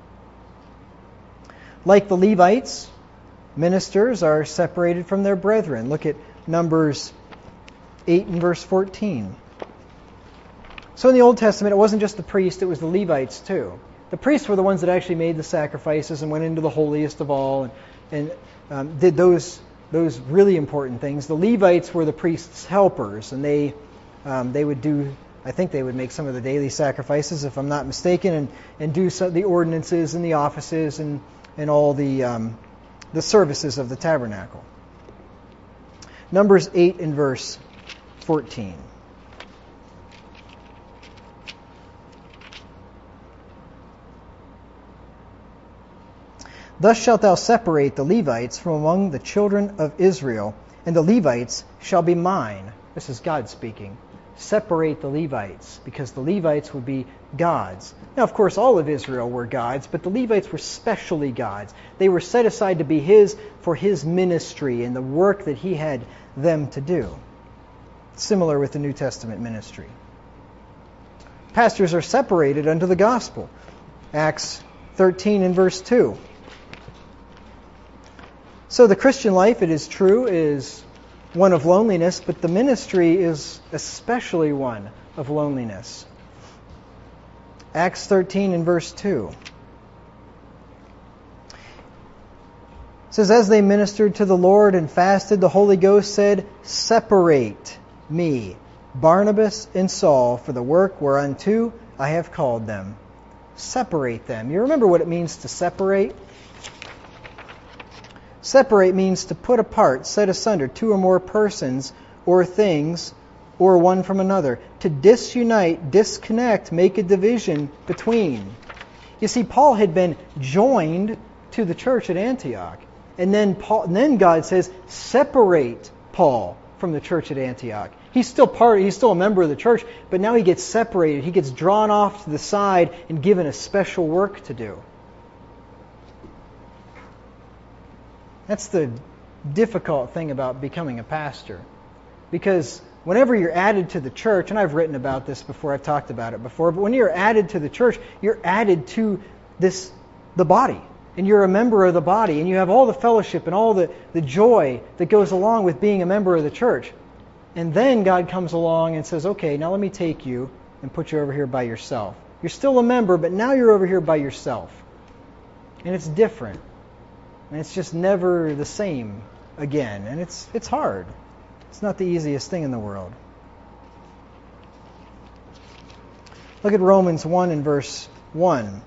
Like the Levites, ministers are separated from their brethren. Look at Numbers eight and verse fourteen. So in the Old Testament, it wasn't just the priest, it was the Levites too. The priests were the ones that actually made the sacrifices and went into the holiest of all and, and um, did those those really important things. The Levites were the priests' helpers, and they um, they would do, I think they would make some of the daily sacrifices, if I'm not mistaken, and, and do some, the ordinances and the offices and, and all the um, the services of the tabernacle. Numbers eight and verse fourteen. Thus shalt thou separate the Levites from among the children of Israel, and the Levites shall be mine. This is God speaking. Separate the Levites, because the Levites would be gods. Now, of course, all of Israel were gods, but the Levites were specially gods. They were set aside to be his for his ministry and the work that he had them to do. Similar with the New Testament ministry. Pastors are separated unto the gospel. Acts thirteen and verse two. So the Christian life, it is true, is one of loneliness, but the ministry is especially one of loneliness. Acts thirteen and verse two. It says, as they ministered to the Lord and fasted, the Holy Ghost said, separate me, Barnabas and Saul, for the work whereunto I have called them. Separate them. You remember what it means to separate? Separate means to put apart, set asunder, two or more persons or things, or one from another. To disunite, disconnect, make a division between. You see, Paul had been joined to the church at Antioch. And then, Paul, and then God says, separate Paul from the church at Antioch. He's still part, he's still a member of the church, but now he gets separated. He gets drawn off to the side and given a special work to do. That's the difficult thing about becoming a pastor. Because whenever you're added to the church, and I've written about this before, I've talked about it before, but when you're added to the church, you're added to this the body. And you're a member of the body, and you have all the fellowship and all the, the joy that goes along with being a member of the church. And then God comes along and says, okay, now let me take you and put you over here by yourself. You're still a member, but now you're over here by yourself. And it's different. And it's just never the same again. And it's it's hard. It's not the easiest thing in the world. Look at Romans one and verse one.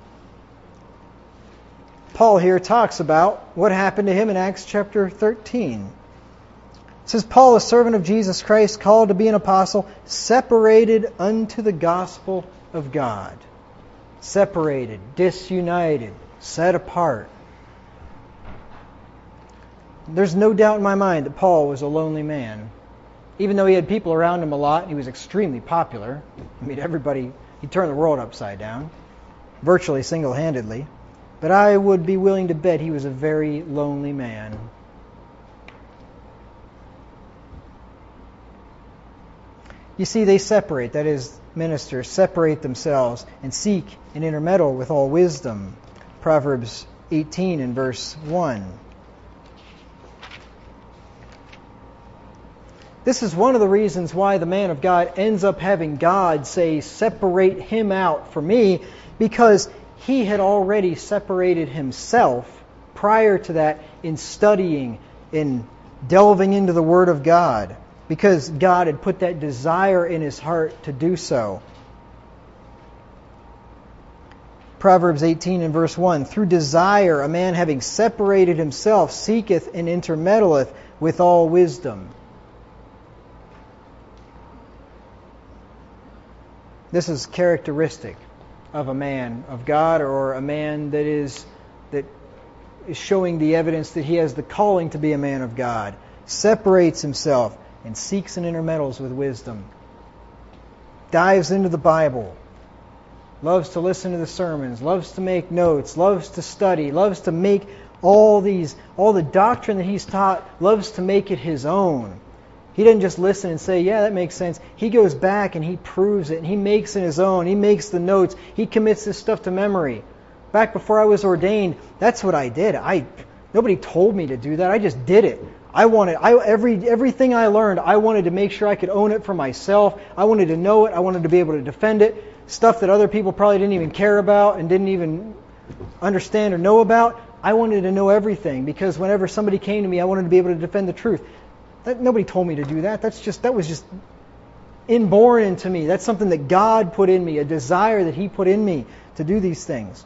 Paul here talks about what happened to him in Acts chapter thirteen. It says, Paul, a servant of Jesus Christ, called to be an apostle, separated unto the gospel of God. Separated, disunited, set apart. There's no doubt in my mind that Paul was a lonely man. Even though he had people around him a lot, and he was extremely popular. I mean, everybody, he turned the world upside down, virtually single-handedly. But I would be willing to bet he was a very lonely man. You see, they separate, that is, ministers separate themselves and seek and intermeddle with all wisdom. Proverbs eighteen and verse one. This is one of the reasons why the man of God ends up having God say, separate him out for me, because he had already separated himself prior to that in studying, in delving into the Word of God, because God had put that desire in his heart to do so. Proverbs eighteen and verse one, through desire a man having separated himself seeketh and intermeddleth with all wisdom. This is characteristic of a man of God, or a man that is that is showing the evidence that he has the calling to be a man of God. Separates himself and seeks and intermeddles with wisdom. Dives into the Bible. Loves to listen to the sermons. Loves to make notes. Loves to study. Loves to make all these, all the doctrine that he's taught, loves to make it his own. He doesn't just listen and say, yeah, that makes sense. He goes back and he proves it, and he makes it his own. He makes the notes. He commits this stuff to memory. Back before I was ordained, that's what I did. I nobody told me to do that. I just did it. I wanted I every everything I learned, I wanted to make sure I could own it for myself. I wanted to know it. I wanted to be able to defend it. Stuff that other people probably didn't even care about and didn't even understand or know about. I wanted to know everything, because whenever somebody came to me, I wanted to be able to defend the truth. That, nobody told me to do that. That's just that was just inborn into me. That's something that God put in me, a desire that He put in me to do these things.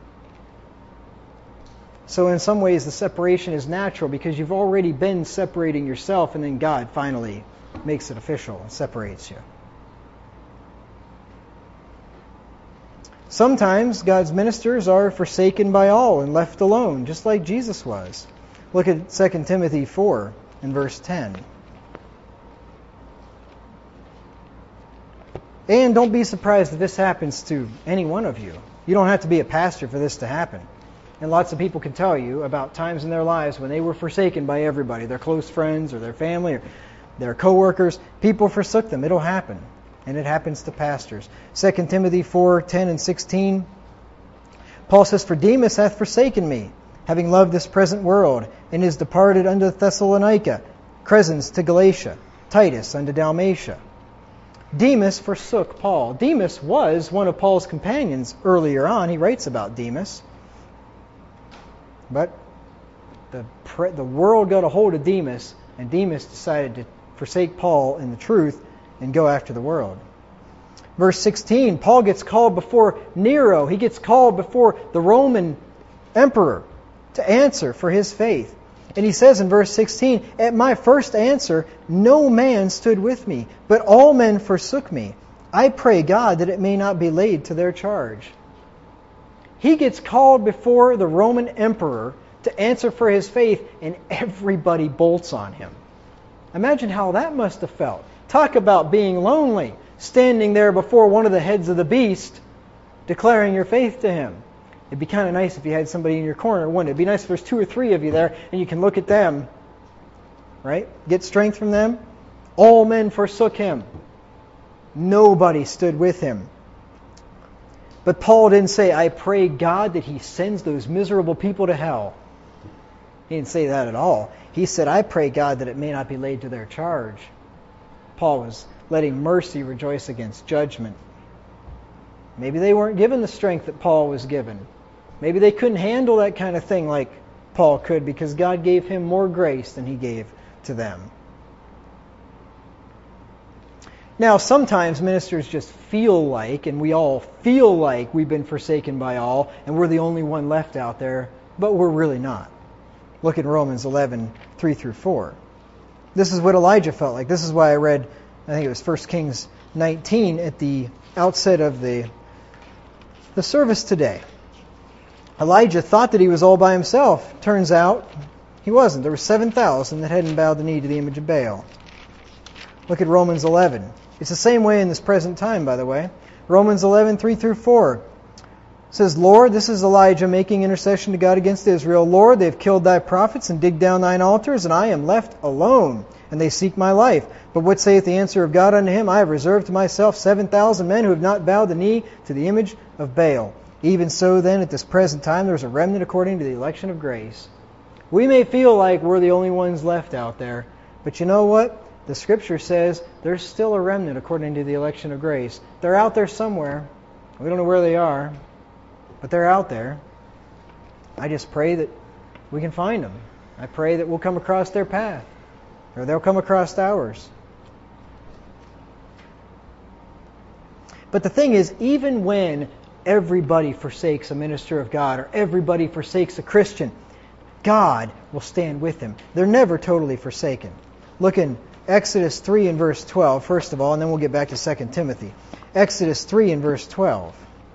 So in some ways the separation is natural, because you've already been separating yourself, and then God finally makes it official and separates you. Sometimes God's ministers are forsaken by all and left alone, just like Jesus was. Look at Second Timothy four and verse ten. And don't be surprised if this happens to any one of you. You don't have to be a pastor for this to happen. And lots of people can tell you about times in their lives when they were forsaken by everybody, their close friends or their family or their coworkers. People forsook them. It'll happen. And it happens to pastors. Second Timothy four, ten and sixteen. Paul says, for Demas hath forsaken me, having loved this present world, and is departed unto Thessalonica, Crescens to Galatia, Titus unto Dalmatia. Demas forsook Paul. Demas was one of Paul's companions earlier on. He writes about Demas. But the pre- the world got a hold of Demas, and Demas decided to forsake Paul in the truth and go after the world. Verse sixteen, Paul gets called before Nero. He gets called before the Roman emperor to answer for his faith. And he says in verse sixteen, at my first answer, no man stood with me, but all men forsook me. I pray God that it may not be laid to their charge. He gets called before the Roman emperor to answer for his faith, and everybody bolts on him. Imagine how that must have felt. Talk about being lonely, standing there before one of the heads of the beast, declaring your faith to him. It'd be kind of nice if you had somebody in your corner, wouldn't it? It'd be nice if there's two or three of you there and you can look at them, right? Get strength from them. All men forsook him. Nobody stood with him. But Paul didn't say, I pray God that he sends those miserable people to hell. He didn't say that at all. He said, I pray God that it may not be laid to their charge. Paul was letting mercy rejoice against judgment. Maybe they weren't given the strength that Paul was given. Maybe they couldn't handle that kind of thing like Paul could because God gave him more grace than he gave to them. Now, sometimes ministers just feel like, and we all feel like we've been forsaken by all, and we're the only one left out there, but we're really not. Look at Romans eleven, three through four. This is what Elijah felt like. This is why I read, I think it was First Kings nineteen at the outset of the, the service today. Elijah thought that he was all by himself. Turns out he wasn't. There were seven thousand that hadn't bowed the knee to the image of Baal. Look at Romans eleven. It's the same way in this present time, by the way. Romans eleven, three through four. It says, Lord, this is Elijah making intercession to God against Israel. Lord, they've killed thy prophets and digged down thine altars, and I am left alone, and they seek my life. But what saith the answer of God unto him? I have reserved to myself seven thousand men who have not bowed the knee to the image of Baal. Even so then, at this present time, there is a remnant according to the election of grace. We may feel like we're the only ones left out there, but you know what? The Scripture says there's still a remnant according to the election of grace. They're out there somewhere. We don't know where they are, but they're out there. I just pray that we can find them. I pray that we'll come across their path, or they'll come across ours. But the thing is, even when everybody forsakes a minister of God, or everybody forsakes a Christian, God will stand with him. They're never totally forsaken. Look in Exodus three and verse twelve, first of all, and then we'll get back to Second Timothy. Exodus three and verse twelve.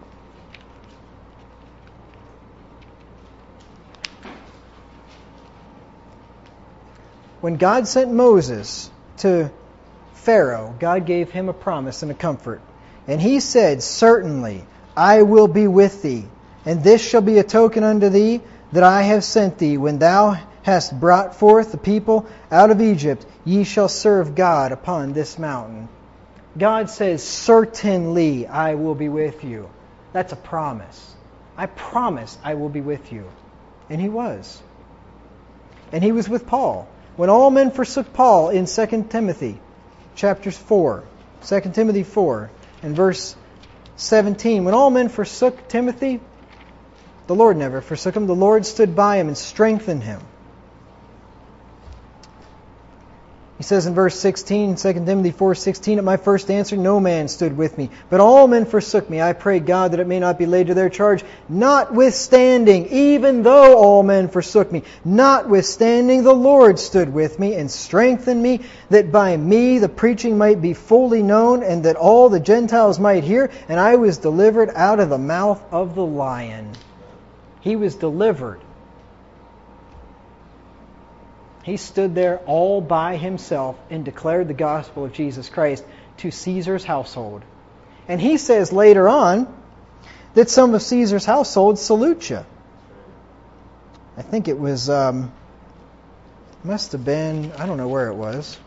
When God sent Moses to Pharaoh, God gave him a promise and a comfort. And he said, Certainly I will be with thee, and this shall be a token unto thee that I have sent thee. When thou hast brought forth the people out of Egypt, ye shall serve God upon this mountain. God says, Certainly I will be with you. That's a promise. I promise I will be with you. And he was. And he was with Paul. When all men forsook Paul in Second Timothy, chapter four, Second Timothy four, and verse seventeen, when all men forsook Timothy, the Lord never forsook him. The Lord stood by him and strengthened him. He says in verse sixteen, Second Timothy four sixteen, At my first answer no man stood with me, but all men forsook me. I pray God that it may not be laid to their charge. Notwithstanding, even though all men forsook me, notwithstanding the Lord stood with me and strengthened me, that by me the preaching might be fully known, and that all the Gentiles might hear. And I was delivered out of the mouth of the lion. He was delivered. He stood there all by himself and declared the gospel of Jesus Christ to Caesar's household. And he says later on that some of Caesar's household salute you. I think it was, um, must have been, I don't know where it was.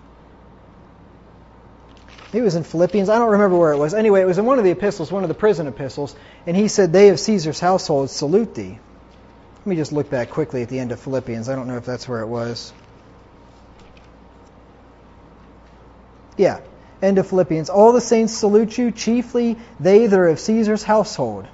It was in Philippians. I don't remember where it was. Anyway, it was in one of the epistles, one of the prison epistles. And he said, They of Caesar's household salute thee. Let me just look back quickly at the end of Philippians. I don't know if that's where it was. Yeah, end of Philippians. All the saints salute you, chiefly they that are of Caesar's household.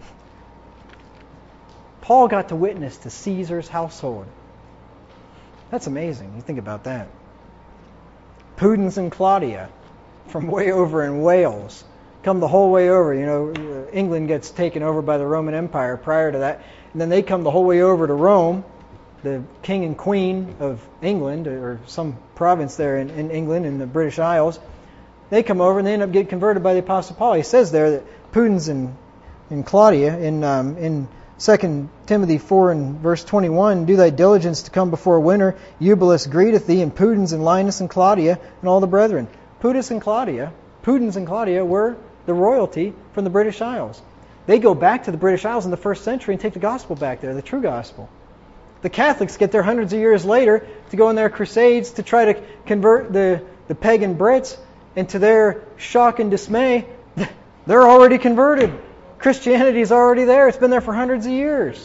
Paul got to witness to Caesar's household. That's amazing. You think about that. Pudens and Claudia from way over in Wales come the whole way over. You know, England gets taken over by the Roman Empire prior to that. And then they come the whole way over to Rome, the king and queen of England, or some province there in, in England, in the British Isles. They come over and they end up getting converted by the Apostle Paul. He says there that Pudens and, and Claudia, in um, in Second Timothy four and verse twenty-one, Do thy diligence to come before winter. Eubulus greeteth thee, and Pudens and Linus and Claudia, and all the brethren. Pudens and Claudia, Pudens and Claudia were the royalty from the British Isles. They go back to the British Isles in the first century and take the gospel back there, the true gospel. The Catholics get there hundreds of years later to go on their crusades to try to convert the, the pagan Brits, and to their shock and dismay, they're already converted. Christianity is already there. It's been there for hundreds of years.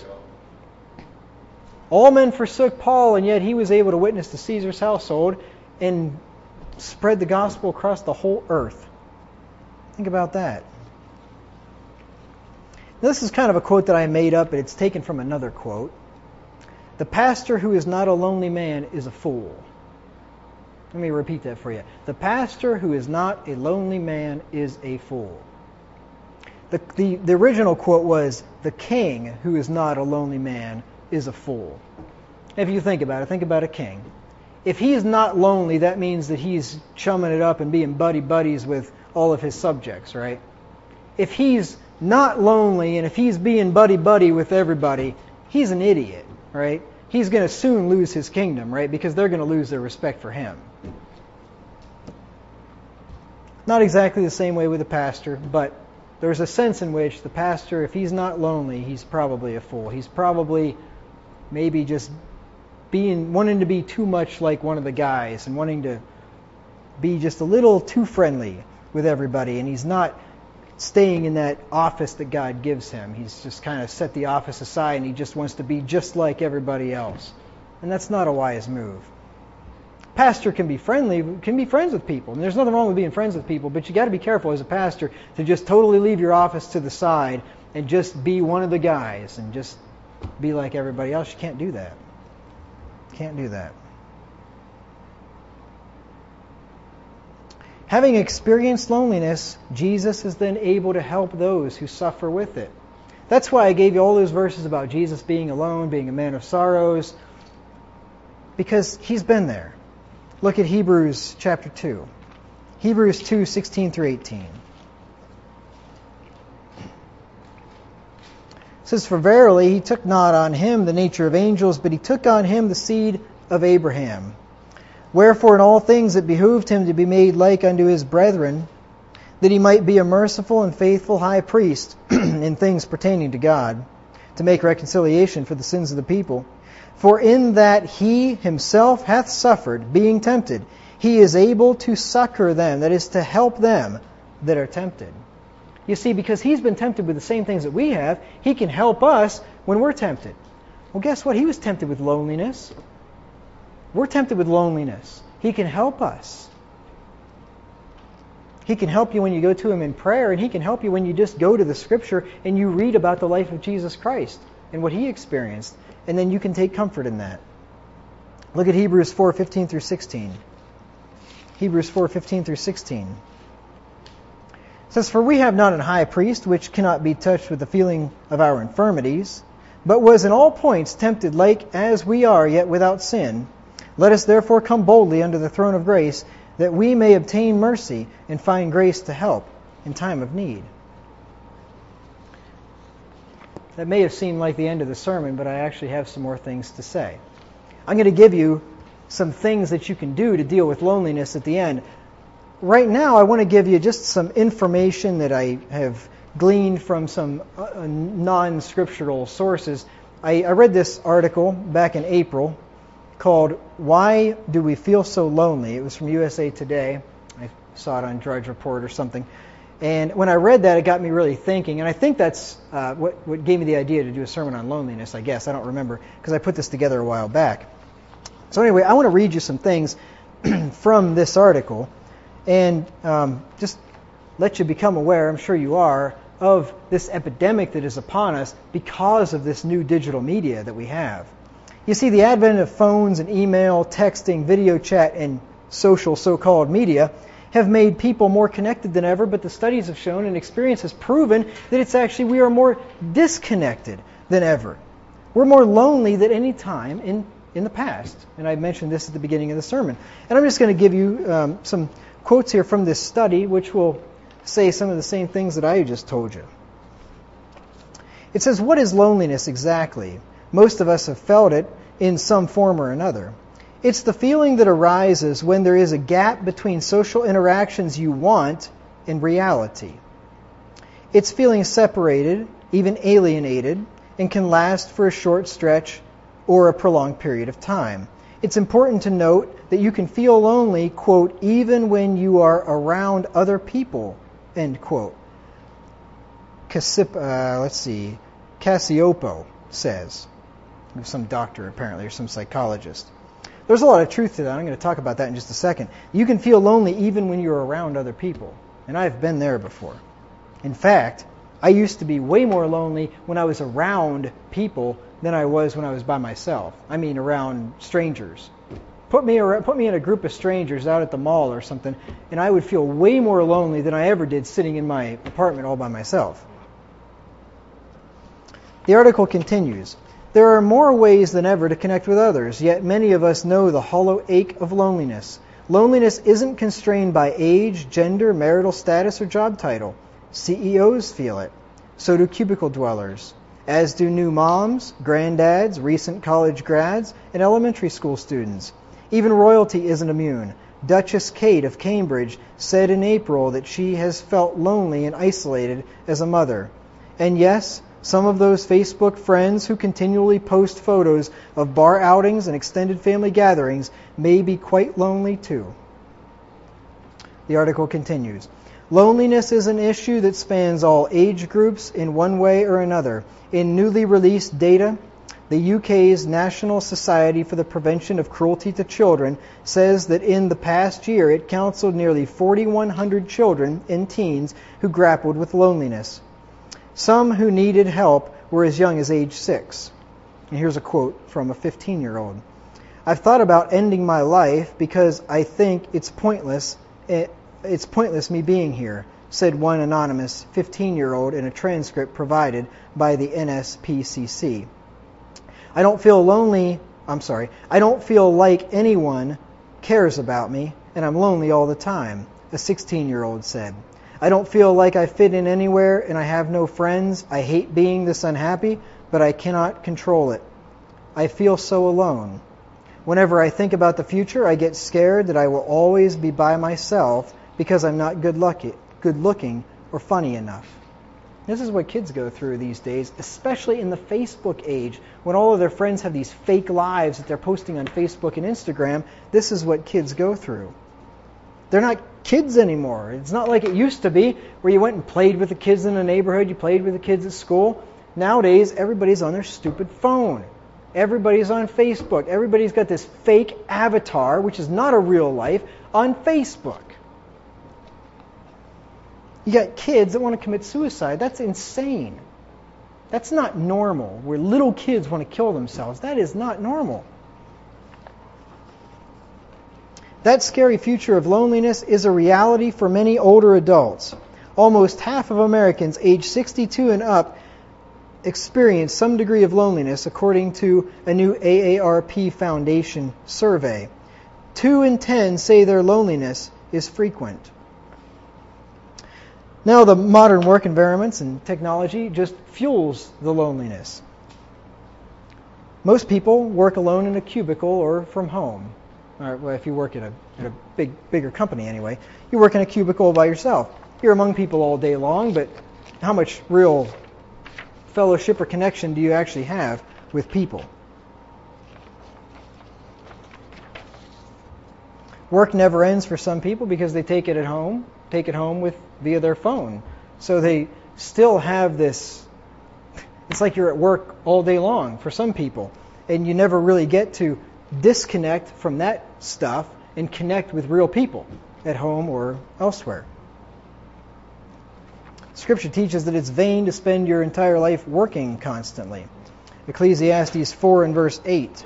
All men forsook Paul, and yet he was able to witness to Caesar's household and spread the gospel across the whole earth. Think about that. Now, this is kind of a quote that I made up, but it's taken from another quote. The pastor who is not a lonely man is a fool. Let me repeat that for you. The pastor who is not a lonely man is a fool. The, the, the original quote was, the king who is not a lonely man is a fool. If you think about it, think about a king. If he is not lonely, that means that he's chumming it up and being buddy-buddies with all of his subjects, right? If he's not lonely and if he's being buddy-buddy with everybody, he's an idiot, right? He's going to soon lose his kingdom, right? Because they're going to lose their respect for him. Not exactly the same way with the pastor, but there's a sense in which the pastor, if he's not lonely, he's probably a fool. He's probably maybe just being wanting to be too much like one of the guys and wanting to be just a little too friendly with everybody, and he's not staying in that office that God gives him. He's just kind of set the office aside and he just wants to be just like everybody else. And that's not a wise move. Pastor can be friendly, can be friends with people. And there's nothing wrong with being friends with people, but you got to be careful as a pastor to just totally leave your office to the side and just be one of the guys and just be like everybody else. You can't do that. Can't do that. Having experienced loneliness, Jesus is then able to help those who suffer with it. That's why I gave you all those verses about Jesus being alone, being a man of sorrows, because he's been there. Look at Hebrews chapter two. Hebrews two, sixteen through eighteen. It says, "For verily he took not on him the nature of angels, but he took on him the seed of Abraham. Wherefore in all things it behooved him to be made like unto his brethren, that he might be a merciful and faithful high priest in things pertaining to God, to make reconciliation for the sins of the people. For in that he himself hath suffered, being tempted, he is able to succor them," that is, to help them that are tempted. You see, because he's been tempted with the same things that we have, he can help us when we're tempted. Well, guess what? He was tempted with loneliness. We're tempted with loneliness. He can help us. He can help you when you go to him in prayer, and he can help you when you just go to the Scripture and you read about the life of Jesus Christ and what he experienced, and then you can take comfort in that. Look at Hebrews four, fifteen through sixteen. Hebrews four, fifteen through sixteen. It says, "For we have not an high priest which cannot be touched with the feeling of our infirmities, but was in all points tempted like as we are, yet without sin. Let us therefore come boldly unto the throne of grace, that we may obtain mercy and find grace to help in time of need." That may have seemed like the end of the sermon, but I actually have some more things to say. I'm going to give you some things that you can do to deal with loneliness at the end. Right now, I want to give you just some information that I have gleaned from some uh, non-scriptural sources. I, I read this article back in April called "Why Do We Feel So Lonely?" It was from U S A Today. I saw it on Drudge Report or something. And when I read that, it got me really thinking. And I think that's uh, what, what gave me the idea to do a sermon on loneliness, I guess. I don't remember, because I put this together a while back. So anyway, I want to read you some things from this article and um, just let you become aware, I'm sure you are, of this epidemic that is upon us because of this new digital media that we have. You see, the advent of phones and email, texting, video chat, and social so-called media have made people more connected than ever, but the studies have shown and experience has proven that it's actually we are more disconnected than ever. We're more lonely than any time in, in the past. And I mentioned this at the beginning of the sermon. And I'm just going to give you um, some quotes here from this study, which will say some of the same things that I just told you. It says, "What is loneliness exactly? Most of us have felt it in some form or another. It's the feeling that arises when there is a gap between social interactions you want and reality. It's feeling separated, even alienated, and can last for a short stretch or a prolonged period of time. It's important to note that you can feel lonely, quote, even when you are around other people, end quote. Cassip, uh, let's see, Cassiopo says, some doctor apparently, or some psychologist. There's a lot of truth to that. I'm going to talk about that in just a second. You can feel lonely even when you're around other people, and I've been there before. In fact, I used to be way more lonely when I was around people than I was when I was by myself. I mean, around strangers. Put me around, put me in a group of strangers out at the mall or something, and I would feel way more lonely than I ever did sitting in my apartment all by myself. The article continues. There are more ways than ever to connect with others, yet many of us know the hollow ache of loneliness. Loneliness isn't constrained by age, gender, marital status, or job title. C E Os feel it. So do cubicle dwellers, as do new moms, granddads, recent college grads, and elementary school students. Even royalty isn't immune. Duchess Kate of Cambridge said in April that she has felt lonely and isolated as a mother. And yes, some of those Facebook friends who continually post photos of bar outings and extended family gatherings may be quite lonely too. The article continues. Loneliness is an issue that spans all age groups in one way or another. In newly released data, the U K's National Society for the Prevention of Cruelty to Children says that in the past year it counseled nearly forty-one hundred children and teens who grappled with loneliness. Some who needed help were as young as age six. And here's a quote from a fifteen-year-old. I've thought about ending my life because I think it's pointless. It's pointless me being here, said one anonymous fifteen-year-old in a transcript provided by the N S P C C. I don't feel lonely, I'm sorry, I don't feel like anyone cares about me, and I'm lonely all the time, a sixteen-year-old said. I don't feel like I fit in anywhere, and I have no friends. I hate being this unhappy, but I cannot control it. I feel so alone. Whenever I think about the future, I get scared that I will always be by myself because I'm not good lucky, good looking or funny enough. This is what kids go through these days, especially in the Facebook age, when all of their friends have these fake lives that they're posting on Facebook and Instagram. This is what kids go through. They're not kids anymore. It's not like it used to be, where you went and played with the kids in the neighborhood, you played with the kids at school. Nowadays, everybody's on their stupid phone. Everybody's on Facebook. Everybody's got this fake avatar, which is not a real life, on Facebook. You got kids that want to commit suicide. That's insane. That's not normal. Where little kids want to kill themselves. That is not normal. That scary future of loneliness is a reality for many older adults. Almost half of Americans aged sixty-two and up experience some degree of loneliness, according to a new A A R P Foundation survey. Two in ten say their loneliness is frequent. Now, the modern work environments and technology just fuels the loneliness. Most people work alone in a cubicle or from home. Or, well, if you work at a, at a big, bigger company anyway, you work in a cubicle by yourself. You're among people all day long, but how much real fellowship or connection do you actually have with people? Work never ends for some people because they take it at home, take it home with via their phone. So they still have this, it's like you're at work all day long for some people, and you never really get to disconnect from that stuff and connect with real people at home or elsewhere. Scripture teaches that it's vain to spend your entire life working constantly. Ecclesiastes four and verse eight.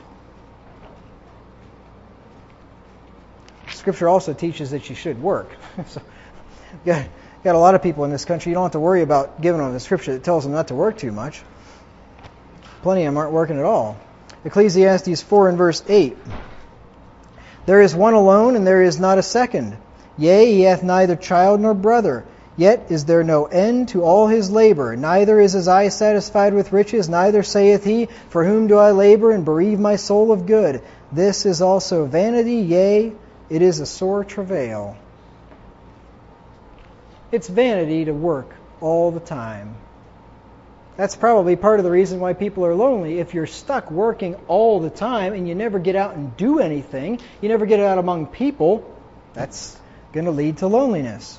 Scripture also teaches that you should work. So, you got, got a lot of people in this country, you don't have to worry about giving them the Scripture that tells them not to work too much. Plenty of them aren't working at all. Ecclesiastes four and verse eight. There is one alone, and there is not a second. Yea, he hath neither child nor brother. Yet is there no end to all his labor. Neither is his eye satisfied with riches, neither saith he, for whom do I labor, and bereave my soul of good? This is also vanity, yea, it is a sore travail. It's vanity to work all the time. That's probably part of the reason why people are lonely. If you're stuck working all the time and you never get out and do anything, you never get out among people, that's going to lead to loneliness.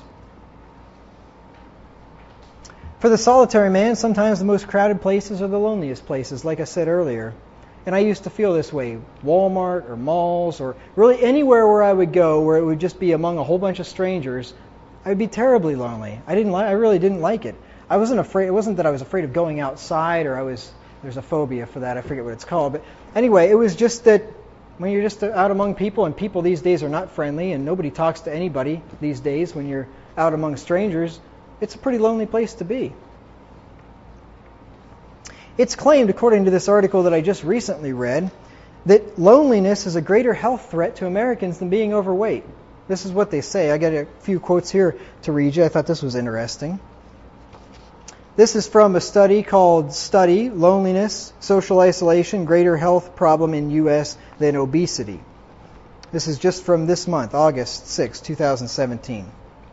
For the solitary man, sometimes the most crowded places are the loneliest places, like I said earlier. And I used to feel this way. Walmart or malls or really anywhere where I would go where it would just be among a whole bunch of strangers, I would be terribly lonely. I didn't li- I really didn't like it. I wasn't afraid. It wasn't that I was afraid of going outside or I was, there's a phobia for that. I forget what it's called. But anyway, it was just that when you're just out among people, and people these days are not friendly and nobody talks to anybody these days when you're out among strangers, it's a pretty lonely place to be. It's claimed, according to this article that I just recently read, that loneliness is a greater health threat to Americans than being overweight. This is what they say. I got a few quotes here to read you. I thought this was interesting. This is from a study called Study, Loneliness, Social Isolation, Greater Health Problem in U S Than Obesity. This is just from this month, August sixth, twenty seventeen.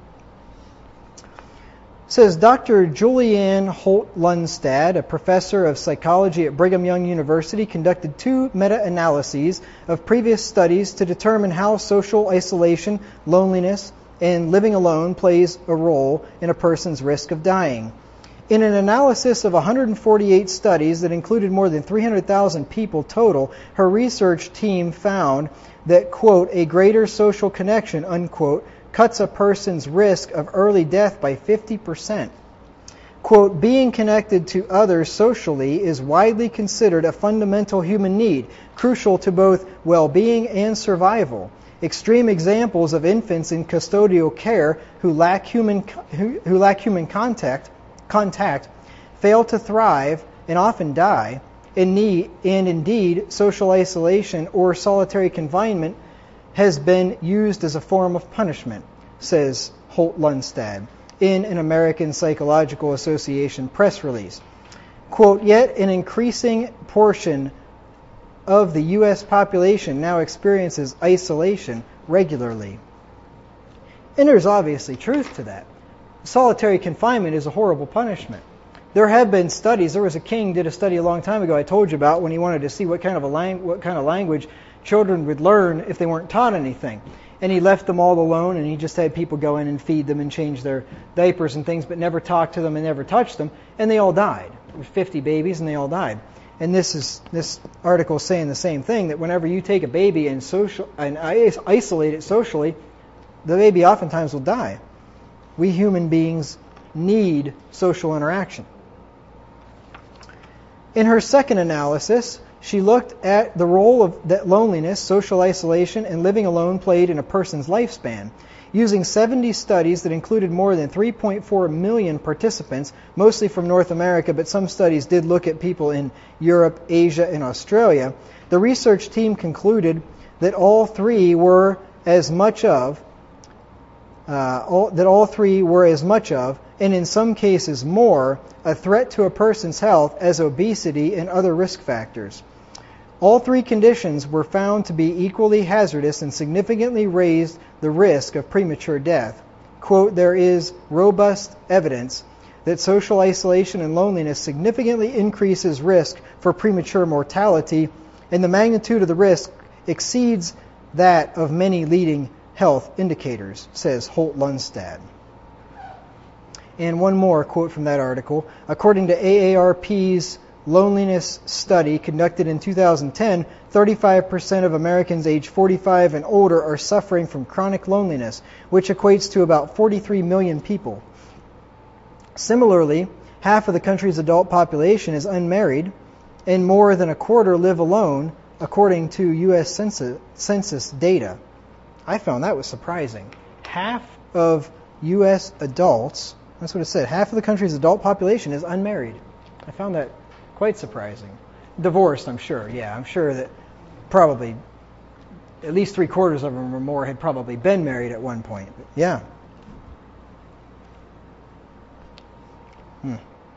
It says Doctor Julianne Holt-Lunstad, a professor of psychology at Brigham Young University, conducted two meta-analyses of previous studies to determine how social isolation, loneliness, and living alone plays a role in a person's risk of dying. In an analysis of one hundred forty-eight studies that included more than three hundred thousand people total, her research team found that, quote, a greater social connection, unquote, cuts a person's risk of early death by fifty percent. Quote, being connected to others socially is widely considered a fundamental human need, crucial to both well-being and survival. Extreme examples of infants in custodial care who lack human who, who lack human contact contact fail to thrive and often die, and, need, and indeed social isolation or solitary confinement has been used as a form of punishment, says Holt-Lunstad in an American Psychological Association press release. Quote, yet an increasing portion of the U S population now experiences isolation regularly. And there's obviously truth to that. Solitary confinement is a horrible punishment. There have been studies. There was a king did a study a long time ago I told you about when he wanted to see what kind of a lang- what kind of language children would learn if they weren't taught anything. And he left them all alone, and he just had people go in and feed them and change their diapers and things, but never talk to them and never touch them, and they all died. There were fifty babies, and they all died. And this is this article is saying the same thing, that whenever you take a baby and social and isolate it socially, the baby oftentimes will die. We human beings need social interaction. In her second analysis, she looked at the role of that loneliness, social isolation, and living alone played in a person's lifespan. Using seventy studies that included more than three point four million participants, mostly from North America, but some studies did look at people in Europe, Asia, and Australia, the research team concluded that all three were as much of, uh, all, that all three were as much of, and in some cases more, a threat to a person's health as obesity and other risk factors. All three conditions were found to be equally hazardous and significantly raised the risk of premature death. Quote, there is robust evidence that social isolation and loneliness significantly increases risk for premature mortality, and the magnitude of the risk exceeds that of many leading health indicators, says Holt-Lunstad. And one more quote from that article. According to A A R P's loneliness study conducted in two thousand ten, thirty-five percent of Americans aged forty-five and older are suffering from chronic loneliness, which equates to about forty-three million people. Similarly, half of the country's adult population is unmarried, and more than a quarter live alone, according to U S Census, Census data. I found that was surprising. Half of U S adults, that's what it said, half of the country's adult population is unmarried. I found that quite surprising. Divorced, I'm sure. Yeah, I'm sure that probably at least three quarters of them or more had probably been married at one point. But yeah. Hmm.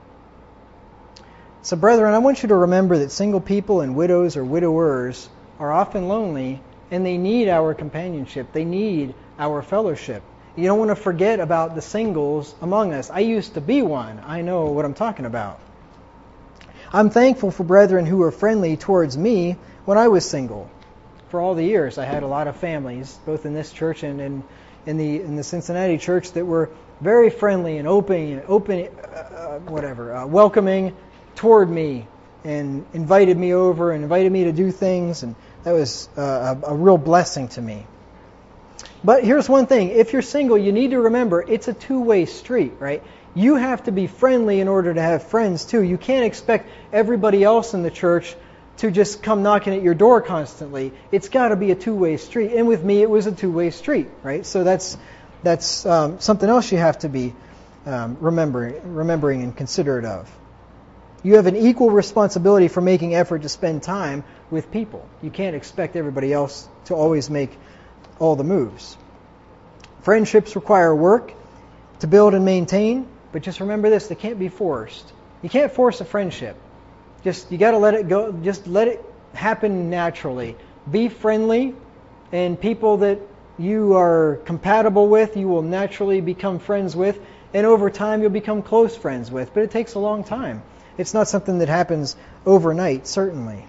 So, brethren, I want you to remember that single people and widows or widowers are often lonely, and they need our companionship. They need our fellowship. You don't want to forget about the singles among us. I used to be one. I know what I'm talking about. I'm thankful for brethren who were friendly towards me when I was single. For all the years, I had a lot of families, both in this church and in, in the in the Cincinnati church, that were very friendly and open, open, uh, whatever, uh, welcoming toward me, and invited me over and invited me to do things, and that was uh, a, a real blessing to me. But here's one thing: if you're single, you need to remember it's a two-way street, right? You have to be friendly in order to have friends too. You can't expect everybody else in the church to just come knocking at your door constantly. It's got to be a two-way street. And with me, it was a two-way street, right? So that's that's um, something else you have to be um, remembering, remembering and considerate of. You have an equal responsibility for making effort to spend time with people. You can't expect everybody else to always make all the moves. Friendships require work to build and maintain, but just remember this: they can't be forced. You can't force a friendship. Just, you got to let it go. Just let it happen naturally. Be friendly, and people that you are compatible with, you will naturally become friends with, and over time you'll become close friends with. But it takes a long time. It's not something that happens overnight, certainly.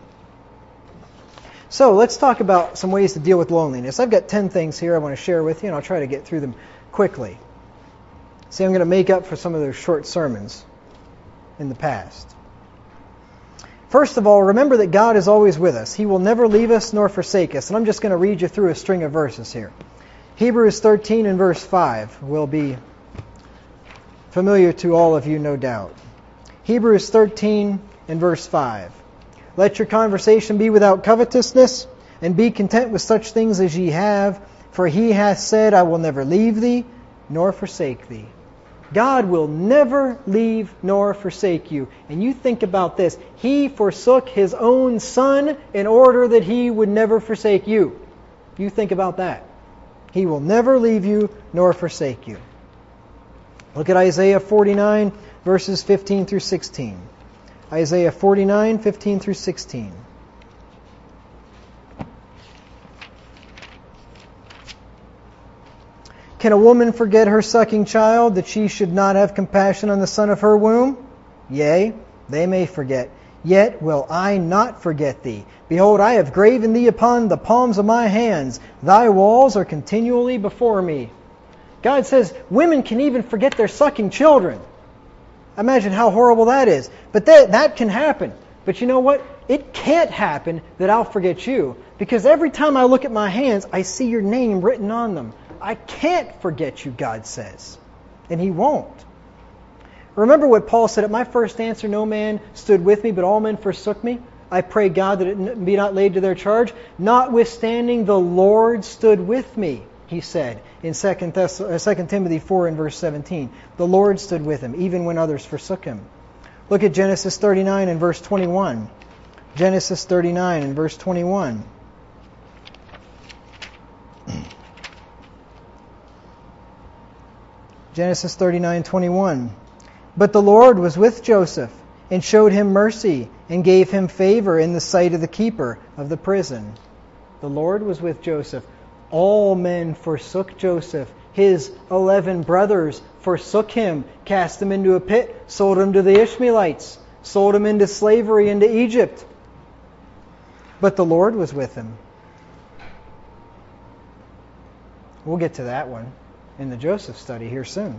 So let's talk about some ways to deal with loneliness. I've got ten things here I want to share with you, and I'll try to get through them quickly. See, I'm going to make up for some of those short sermons in the past. First of all, remember that God is always with us. He will never leave us nor forsake us. And I'm just going to read you through a string of verses here. Hebrews thirteen and verse five will be familiar to all of you, no doubt. Hebrews thirteen and verse five. Let your conversation be without covetousness, and be content with such things as ye have. For he hath said, I will never leave thee nor forsake thee. God will never leave nor forsake you. And you think about this. He forsook His own Son in order that He would never forsake you. You think about that. He will never leave you nor forsake you. Look at Isaiah forty-nine, verses fifteen through sixteen. Isaiah forty-nine, fifteen through sixteen. Can a woman forget her sucking child, that she should not have compassion on the son of her womb? Yea, they may forget. Yet will I not forget thee. Behold, I have graven thee upon the palms of my hands. Thy walls are continually before me. God says women can even forget their sucking children. Imagine how horrible that is. But that, that can happen. But you know what? It can't happen that I'll forget you. Because every time I look at my hands, I see your name written on them. I can't forget you, God says. And He won't. Remember what Paul said, at my first answer no man stood with me, but all men forsook me. I pray God that it be not laid to their charge. Notwithstanding, the Lord stood with me, he said in Second Timothy four and verse seventeen. The Lord stood with him, even when others forsook him. Look at Genesis thirty-nine and verse twenty-one. Genesis thirty-nine and verse twenty-one. Genesis thirty-nine, twenty-one. But the Lord was with Joseph, and showed him mercy, and gave him favor in the sight of the keeper of the prison. The Lord was with Joseph. All men forsook Joseph. His eleven brothers forsook him, cast him into a pit, sold him to the Ishmaelites, sold him into slavery into Egypt. But the Lord was with him. We'll get to that one in the Joseph study here soon.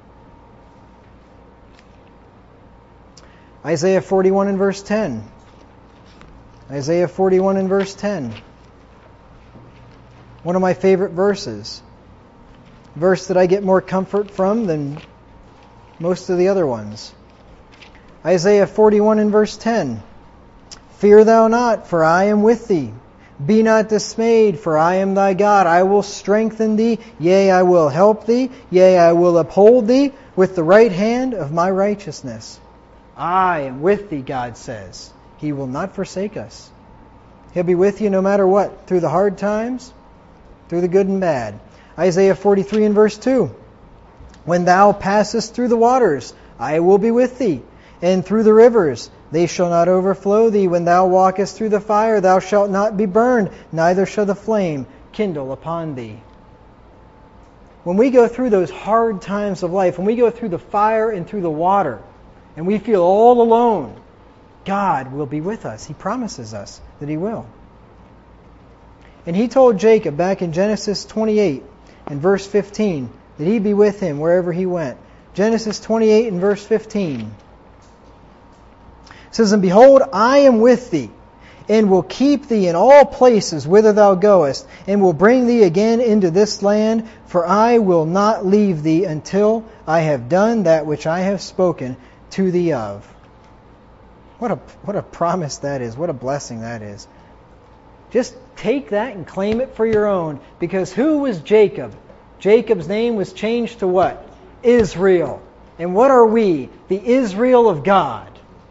Isaiah forty-one and verse ten. Isaiah forty-one and verse ten. One of my favorite verses. Verse that I get more comfort from than most of the other ones. Isaiah forty-one and verse ten. Fear thou not, for I am with thee. Be not dismayed, for I am thy God. I will strengthen thee, yea, I will help thee, yea, I will uphold thee with the right hand of my righteousness. I am with thee, God says. He will not forsake us. He'll be with you no matter what, through the hard times, through the good and bad. Isaiah forty-three and verse two. When thou passest through the waters, I will be with thee, and through the rivers, they shall not overflow thee. When thou walkest through the fire, thou shalt not be burned, neither shall the flame kindle upon thee. when we go through those hard times of life, when we go through the fire and through the water, and we feel all alone, God will be with us. He promises us that He will. And He told Jacob back in Genesis twenty-eight and verse fifteen that He'd be with him wherever he went. Genesis twenty-eight and verse fifteen. It says, "And behold, I am with thee, and will keep thee in all places whither thou goest, and will bring thee again into this land, for I will not leave thee until I have done that which I have spoken to thee of." What a what a promise that is. What a blessing that is. Just take that and claim it for your own. Because who was Jacob? Jacob's name was changed to what? Israel. And what are we? The Israel of God.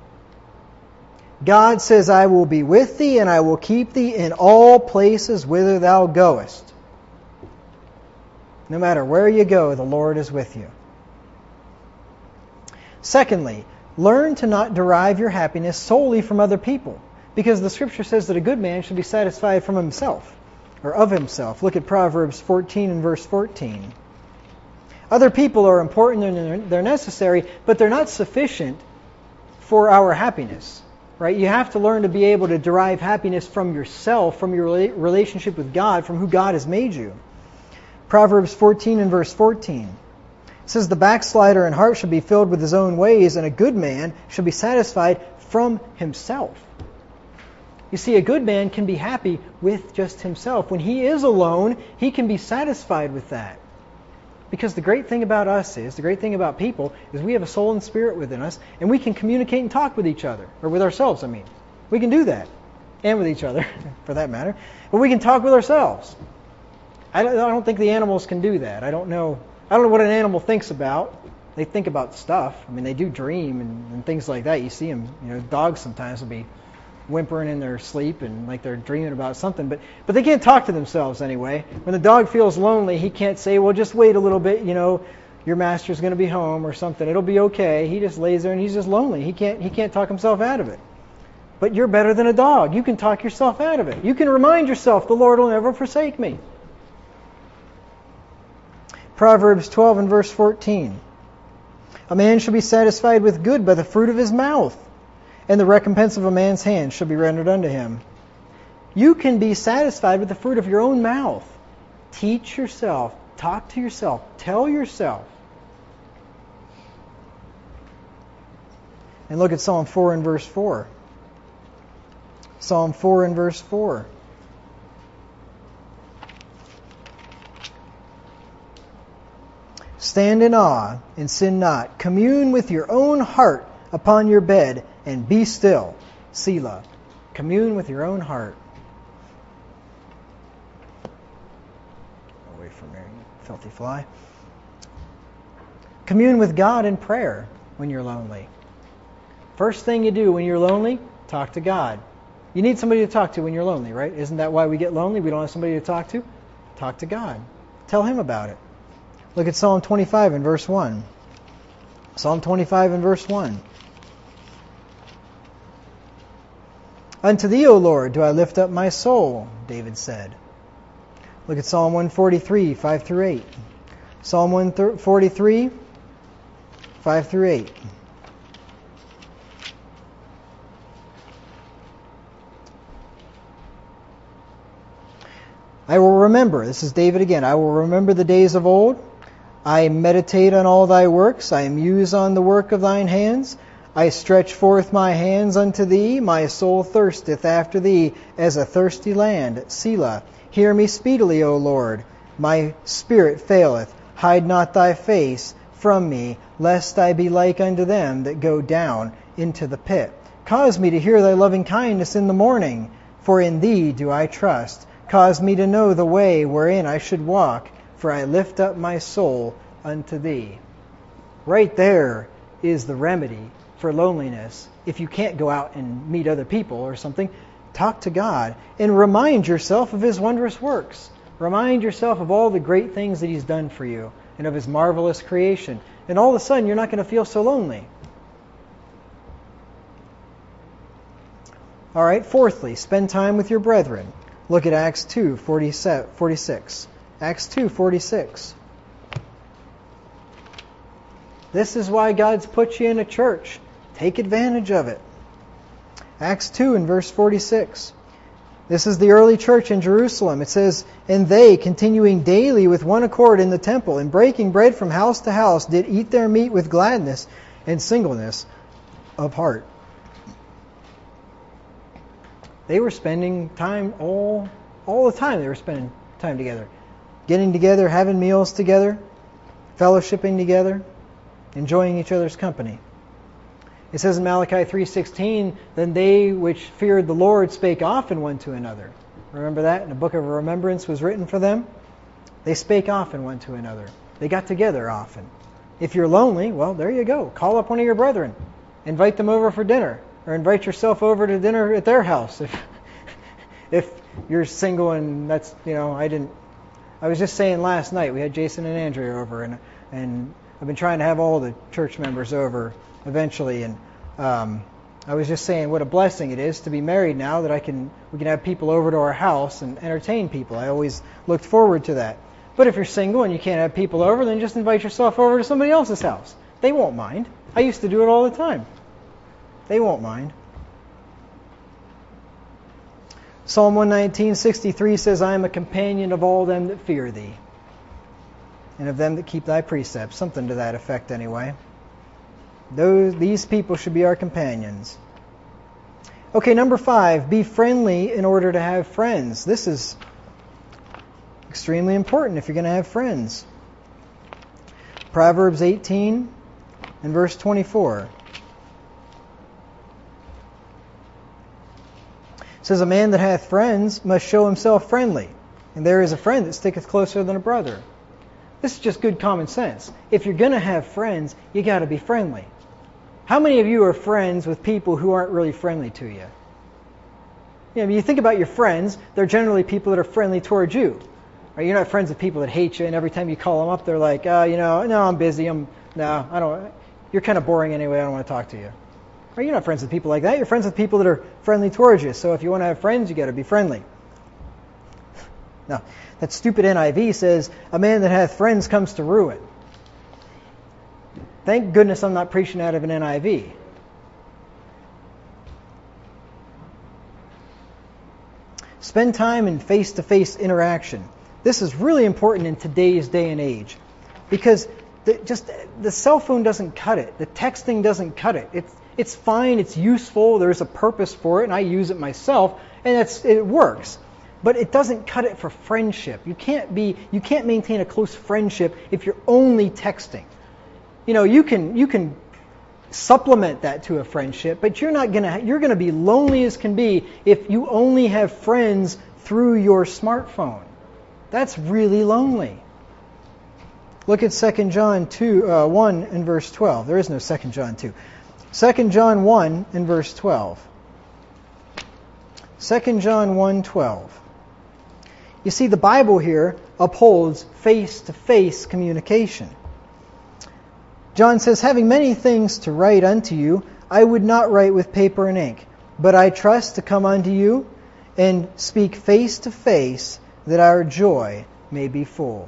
God says, "I will be with thee, and I will keep thee in all places whither thou goest." No matter where you go, the Lord is with you. Secondly, learn to not derive your happiness solely from other people. Because the Scripture says that a good man should be satisfied from himself, or of himself. Look at Proverbs fourteen and verse fourteen. Other people are important and they're necessary, but they're not sufficient for our happiness. Right? You have to learn to be able to derive happiness from yourself, from your relationship with God, from who God has made you. Proverbs fourteen and verse fourteen. It says, "The backslider in heart should be filled with his own ways, and a good man should be satisfied from himself." You see, a good man can be happy with just himself. When he is alone, he can be satisfied with that. Because the great thing about us is, the great thing about people, is we have a soul and spirit within us, and we can communicate and talk with each other, or with ourselves, I mean. We can do that. And with each other, for that matter. But we can talk with ourselves. I don't, I don't think the animals can do that. I don't know I don't know what an animal thinks about. They think about stuff. I mean, they do dream and, and things like that. You see them, you know, dogs sometimes will be whimpering in their sleep and like they're dreaming about something, but but they can't talk to themselves anyway. When the dog feels lonely, he can't say, "Well, just wait a little bit, you know, your master's going to be home," or something. It'll be okay. He just lays there and he's just lonely. He can't he can't talk himself out of it. But you're better than a dog. You can talk yourself out of it. You can remind yourself, "The Lord will never forsake me." Proverbs twelve and verse fourteen. "A man shall be satisfied with good by the fruit of his mouth, and the recompense of a man's hand shall be rendered unto him." You can be satisfied with the fruit of your own mouth. Teach yourself. Talk to yourself. Tell yourself. And look at Psalm four and verse four. Psalm four and verse four. "Stand in awe and sin not. Commune with your own heart upon your bed, and be still." Selah. Commune with your own heart. Away from there, you filthy fly. Commune with God in prayer when you're lonely. First thing you do when you're lonely, talk to God. You need somebody to talk to when you're lonely, right? Isn't that why we get lonely? We don't have somebody to talk to? Talk to God. Tell Him about it. Look at Psalm twenty-five and verse one. Psalm twenty-five and verse one. "Unto thee, O Lord, do I lift up my soul," David said. Look at Psalm one forty-three, five through eight. Psalm one forty-three, five through eight. "I will remember," this is David again, "I will remember the days of old. I meditate on all thy works. I muse on the work of thine hands. I stretch forth my hands unto thee. My soul thirsteth after thee as a thirsty land. Selah. Hear me speedily, O Lord. My spirit faileth. Hide not thy face from me, lest I be like unto them that go down into the pit. Cause me to hear thy loving kindness in the morning, for in thee do I trust. Cause me to know the way wherein I should walk, for I lift up my soul unto thee." Right there is the remedy for loneliness. If you can't go out and meet other people or something, talk to God and remind yourself of His wondrous works. Remind yourself of all the great things that He's done for you and of His marvelous creation. And all of a sudden, you're not going to feel so lonely. All right, fourthly, spend time with your brethren. Look at Acts two forty-six. Acts two forty-six. This is why God's put you in a church. Take advantage of it. Acts two and verse forty-six. This is the early church in Jerusalem. It says, "And they, continuing daily with one accord in the temple, and breaking bread from house to house, did eat their meat with gladness and singleness of heart." They were spending time all, all the time. They were spending time together. Getting together, having meals together, fellowshipping together, enjoying each other's company. It says in Malachi three sixteen, "Then they which feared the Lord spake often one to another." Remember that? And a book of remembrance was written for them. They spake often one to another. They got together often. If you're lonely, well, there you go. Call up one of your brethren. Invite them over for dinner. Or invite yourself over to dinner at their house. If if you're single and that's, you know, I didn't... I was just saying last night, we had Jason and Andrea over, and and I've been trying to have all the church members over eventually, and um, I was just saying what a blessing it is to be married now, that I can we can have people over to our house and entertain people. I always looked forward to that. But if you're single and you can't have people over, then just invite yourself over to somebody else's house. They won't mind. I used to do it all the time. They won't mind. Psalm one nineteen, sixty-three says, "I am a companion of all them that fear thee, and of them that keep thy precepts." Something to that effect anyway. Those, these people should be our companions. Okay, number five, be friendly in order to have friends. This is extremely important if you're going to have friends. Proverbs eighteen and verse twenty-four. It says, "A man that hath friends must show himself friendly, and there is a friend that sticketh closer than a brother." This is just good common sense. If you're going to have friends, you got to be friendly. How many of you are friends with people who aren't really friendly to you? You know, when you think about your friends, they're generally people that are friendly towards you. Right? You're not friends with people that hate you, and every time you call them up, they're like, uh, you know, no, I'm busy. I'm no, I don't. You're kind of boring anyway. I don't want to talk to you. Right? You're not friends with people like that. You're friends with people that are friendly towards you. So if you want to have friends, you got to be friendly. Now, that stupid N I V says, "A man that hath friends comes to ruin." Thank goodness I'm not preaching out of an N I V. Spend time in face-to-face interaction. This is really important in today's day and age, because the, just the cell phone doesn't cut it. The texting doesn't cut it. It's it's fine. It's useful. There's a purpose for it, and I use it myself, and it's it works. But it doesn't cut it for friendship. You can't be you can't maintain a close friendship if you're only texting. You know, you can you can supplement that to a friendship, but you're not gonna you're gonna be lonely as can be if you only have friends through your smartphone. That's really lonely. Look at Second John two, uh, one and verse twelve. There is no Second John two. Second John one and verse twelve. Second John one twelve. You see, the Bible here upholds face-to-face communication. John says, "Having many things to write unto you, I would not write with paper and ink, but I trust to come unto you and speak face to face, that our joy may be full."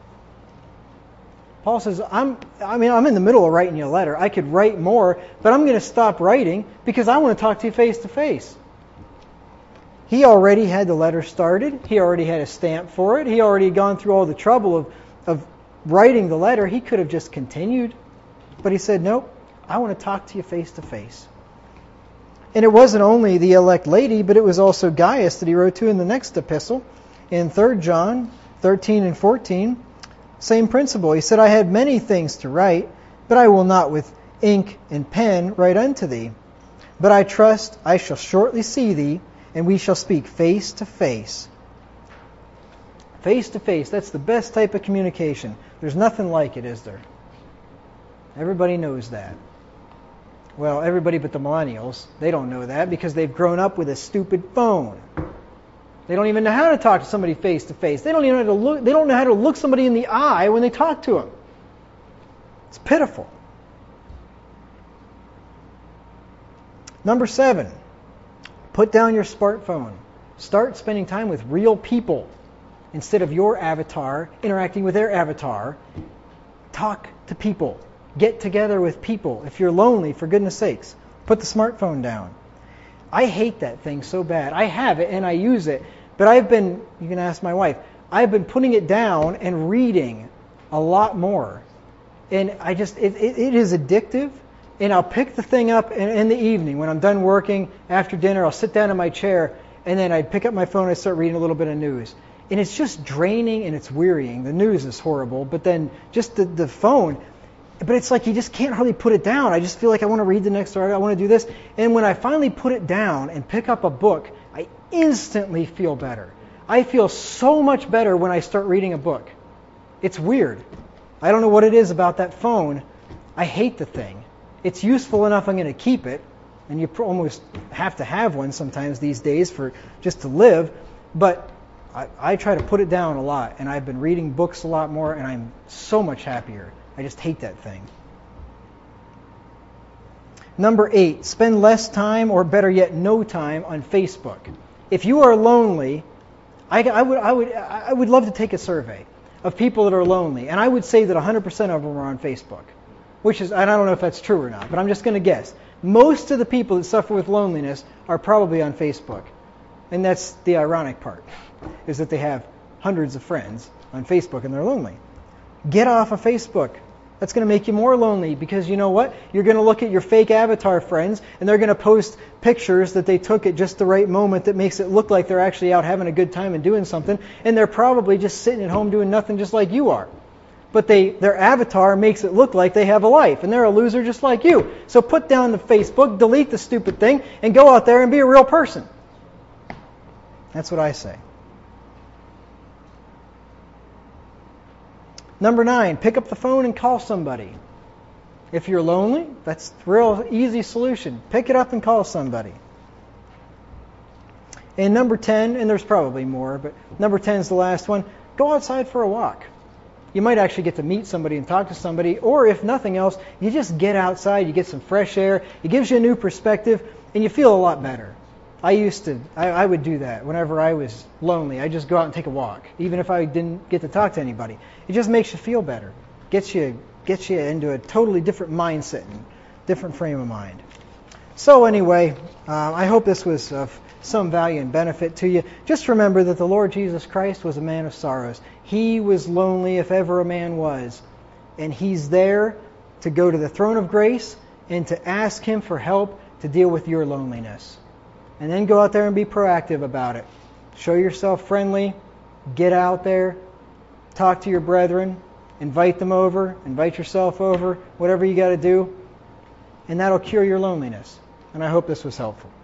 Paul says, I'm, I mean, I'm in the middle of writing you a letter. I could write more, but I'm going to stop writing because I want to talk to you face to face. He already had the letter started. He already had a stamp for it. He already had gone through all the trouble of, of writing the letter. He could have just continued. But he said, nope, I want to talk to you face to face. And it wasn't only the elect lady, but it was also Gaius that he wrote to in the next epistle. In Third John thirteen and fourteen, same principle. He said, "I had many things to write, but I will not with ink and pen write unto thee. But I trust I shall shortly see thee, and we shall speak face to face." Face to face, that's the best type of communication. There's nothing like it, is there? Everybody knows that. Well, everybody but the millennials. They don't know that because they've grown up with a stupid phone. They don't even know how to talk to somebody face to face. They don't even know how to look. They don't know how to look somebody in the eye when they talk to them. It's pitiful. Number seven, put down your smartphone. Start spending time with real people instead of your avatar interacting with their avatar. Talk to people. Get together with people. If you're lonely, for goodness sakes, put the smartphone down. I hate that thing so bad. I have it and I use it, but I've been, you can ask my wife, I've been putting it down and reading a lot more. And I just, it, it, it is addictive. And I'll pick the thing up in, in the evening when I'm done working, after dinner, I'll sit down in my chair, and then I pick up my phone and I start reading a little bit of news. And it's just draining and it's wearying. The news is horrible, but then just the, the phone, but it's like you just can't hardly put it down. I just feel like I want to read the next article, I want to do this. And when I finally put it down and pick up a book, I instantly feel better. I feel so much better when I start reading a book. It's weird. I don't know what it is about that phone. I hate the thing. It's useful enough I'm going to keep it, and you almost have to have one sometimes these days for just to live, but I, I try to put it down a lot, and I've been reading books a lot more, and I'm so much happier. I just hate that thing. Number eight, spend less time, or better yet, no time on Facebook. If you are lonely, I, I would I would I would love to take a survey of people that are lonely, and I would say that one hundred percent of them are on Facebook, which is, and I don't know if that's true or not, but I'm just going to guess. Most of the people that suffer with loneliness are probably on Facebook, and that's the ironic part, is that they have hundreds of friends on Facebook and they're lonely. Get off of Facebook. That's going to make you more lonely, because you know what? You're going to look at your fake avatar friends, and they're going to post pictures that they took at just the right moment that makes it look like they're actually out having a good time and doing something, and they're probably just sitting at home doing nothing just like you are. But they their avatar makes it look like they have a life, and they're a loser just like you. So put down the Facebook, delete the stupid thing, and go out there and be a real person. That's what I say. Number nine, pick up the phone and call somebody. If you're lonely, that's a real easy solution. Pick it up and call somebody. And number ten, and there's probably more, but number ten is the last one, go outside for a walk. You might actually get to meet somebody and talk to somebody, or if nothing else, you just get outside, you get some fresh air, it gives you a new perspective, and you feel a lot better. I used to, I, I would do that whenever I was lonely. I'd just go out and take a walk, even if I didn't get to talk to anybody. It just makes you feel better, gets you, gets you into a totally different mindset and different frame of mind. So anyway, uh, I hope this was of some value and benefit to you. Just remember that the Lord Jesus Christ was a man of sorrows. He was lonely if ever a man was. And He's there to go to the throne of grace and to ask Him for help to deal with your loneliness. And then go out there and be proactive about it. Show yourself friendly. Get out there. Talk to your brethren. Invite them over. Invite yourself over. Whatever you got to do. And that'll cure your loneliness. And I hope this was helpful.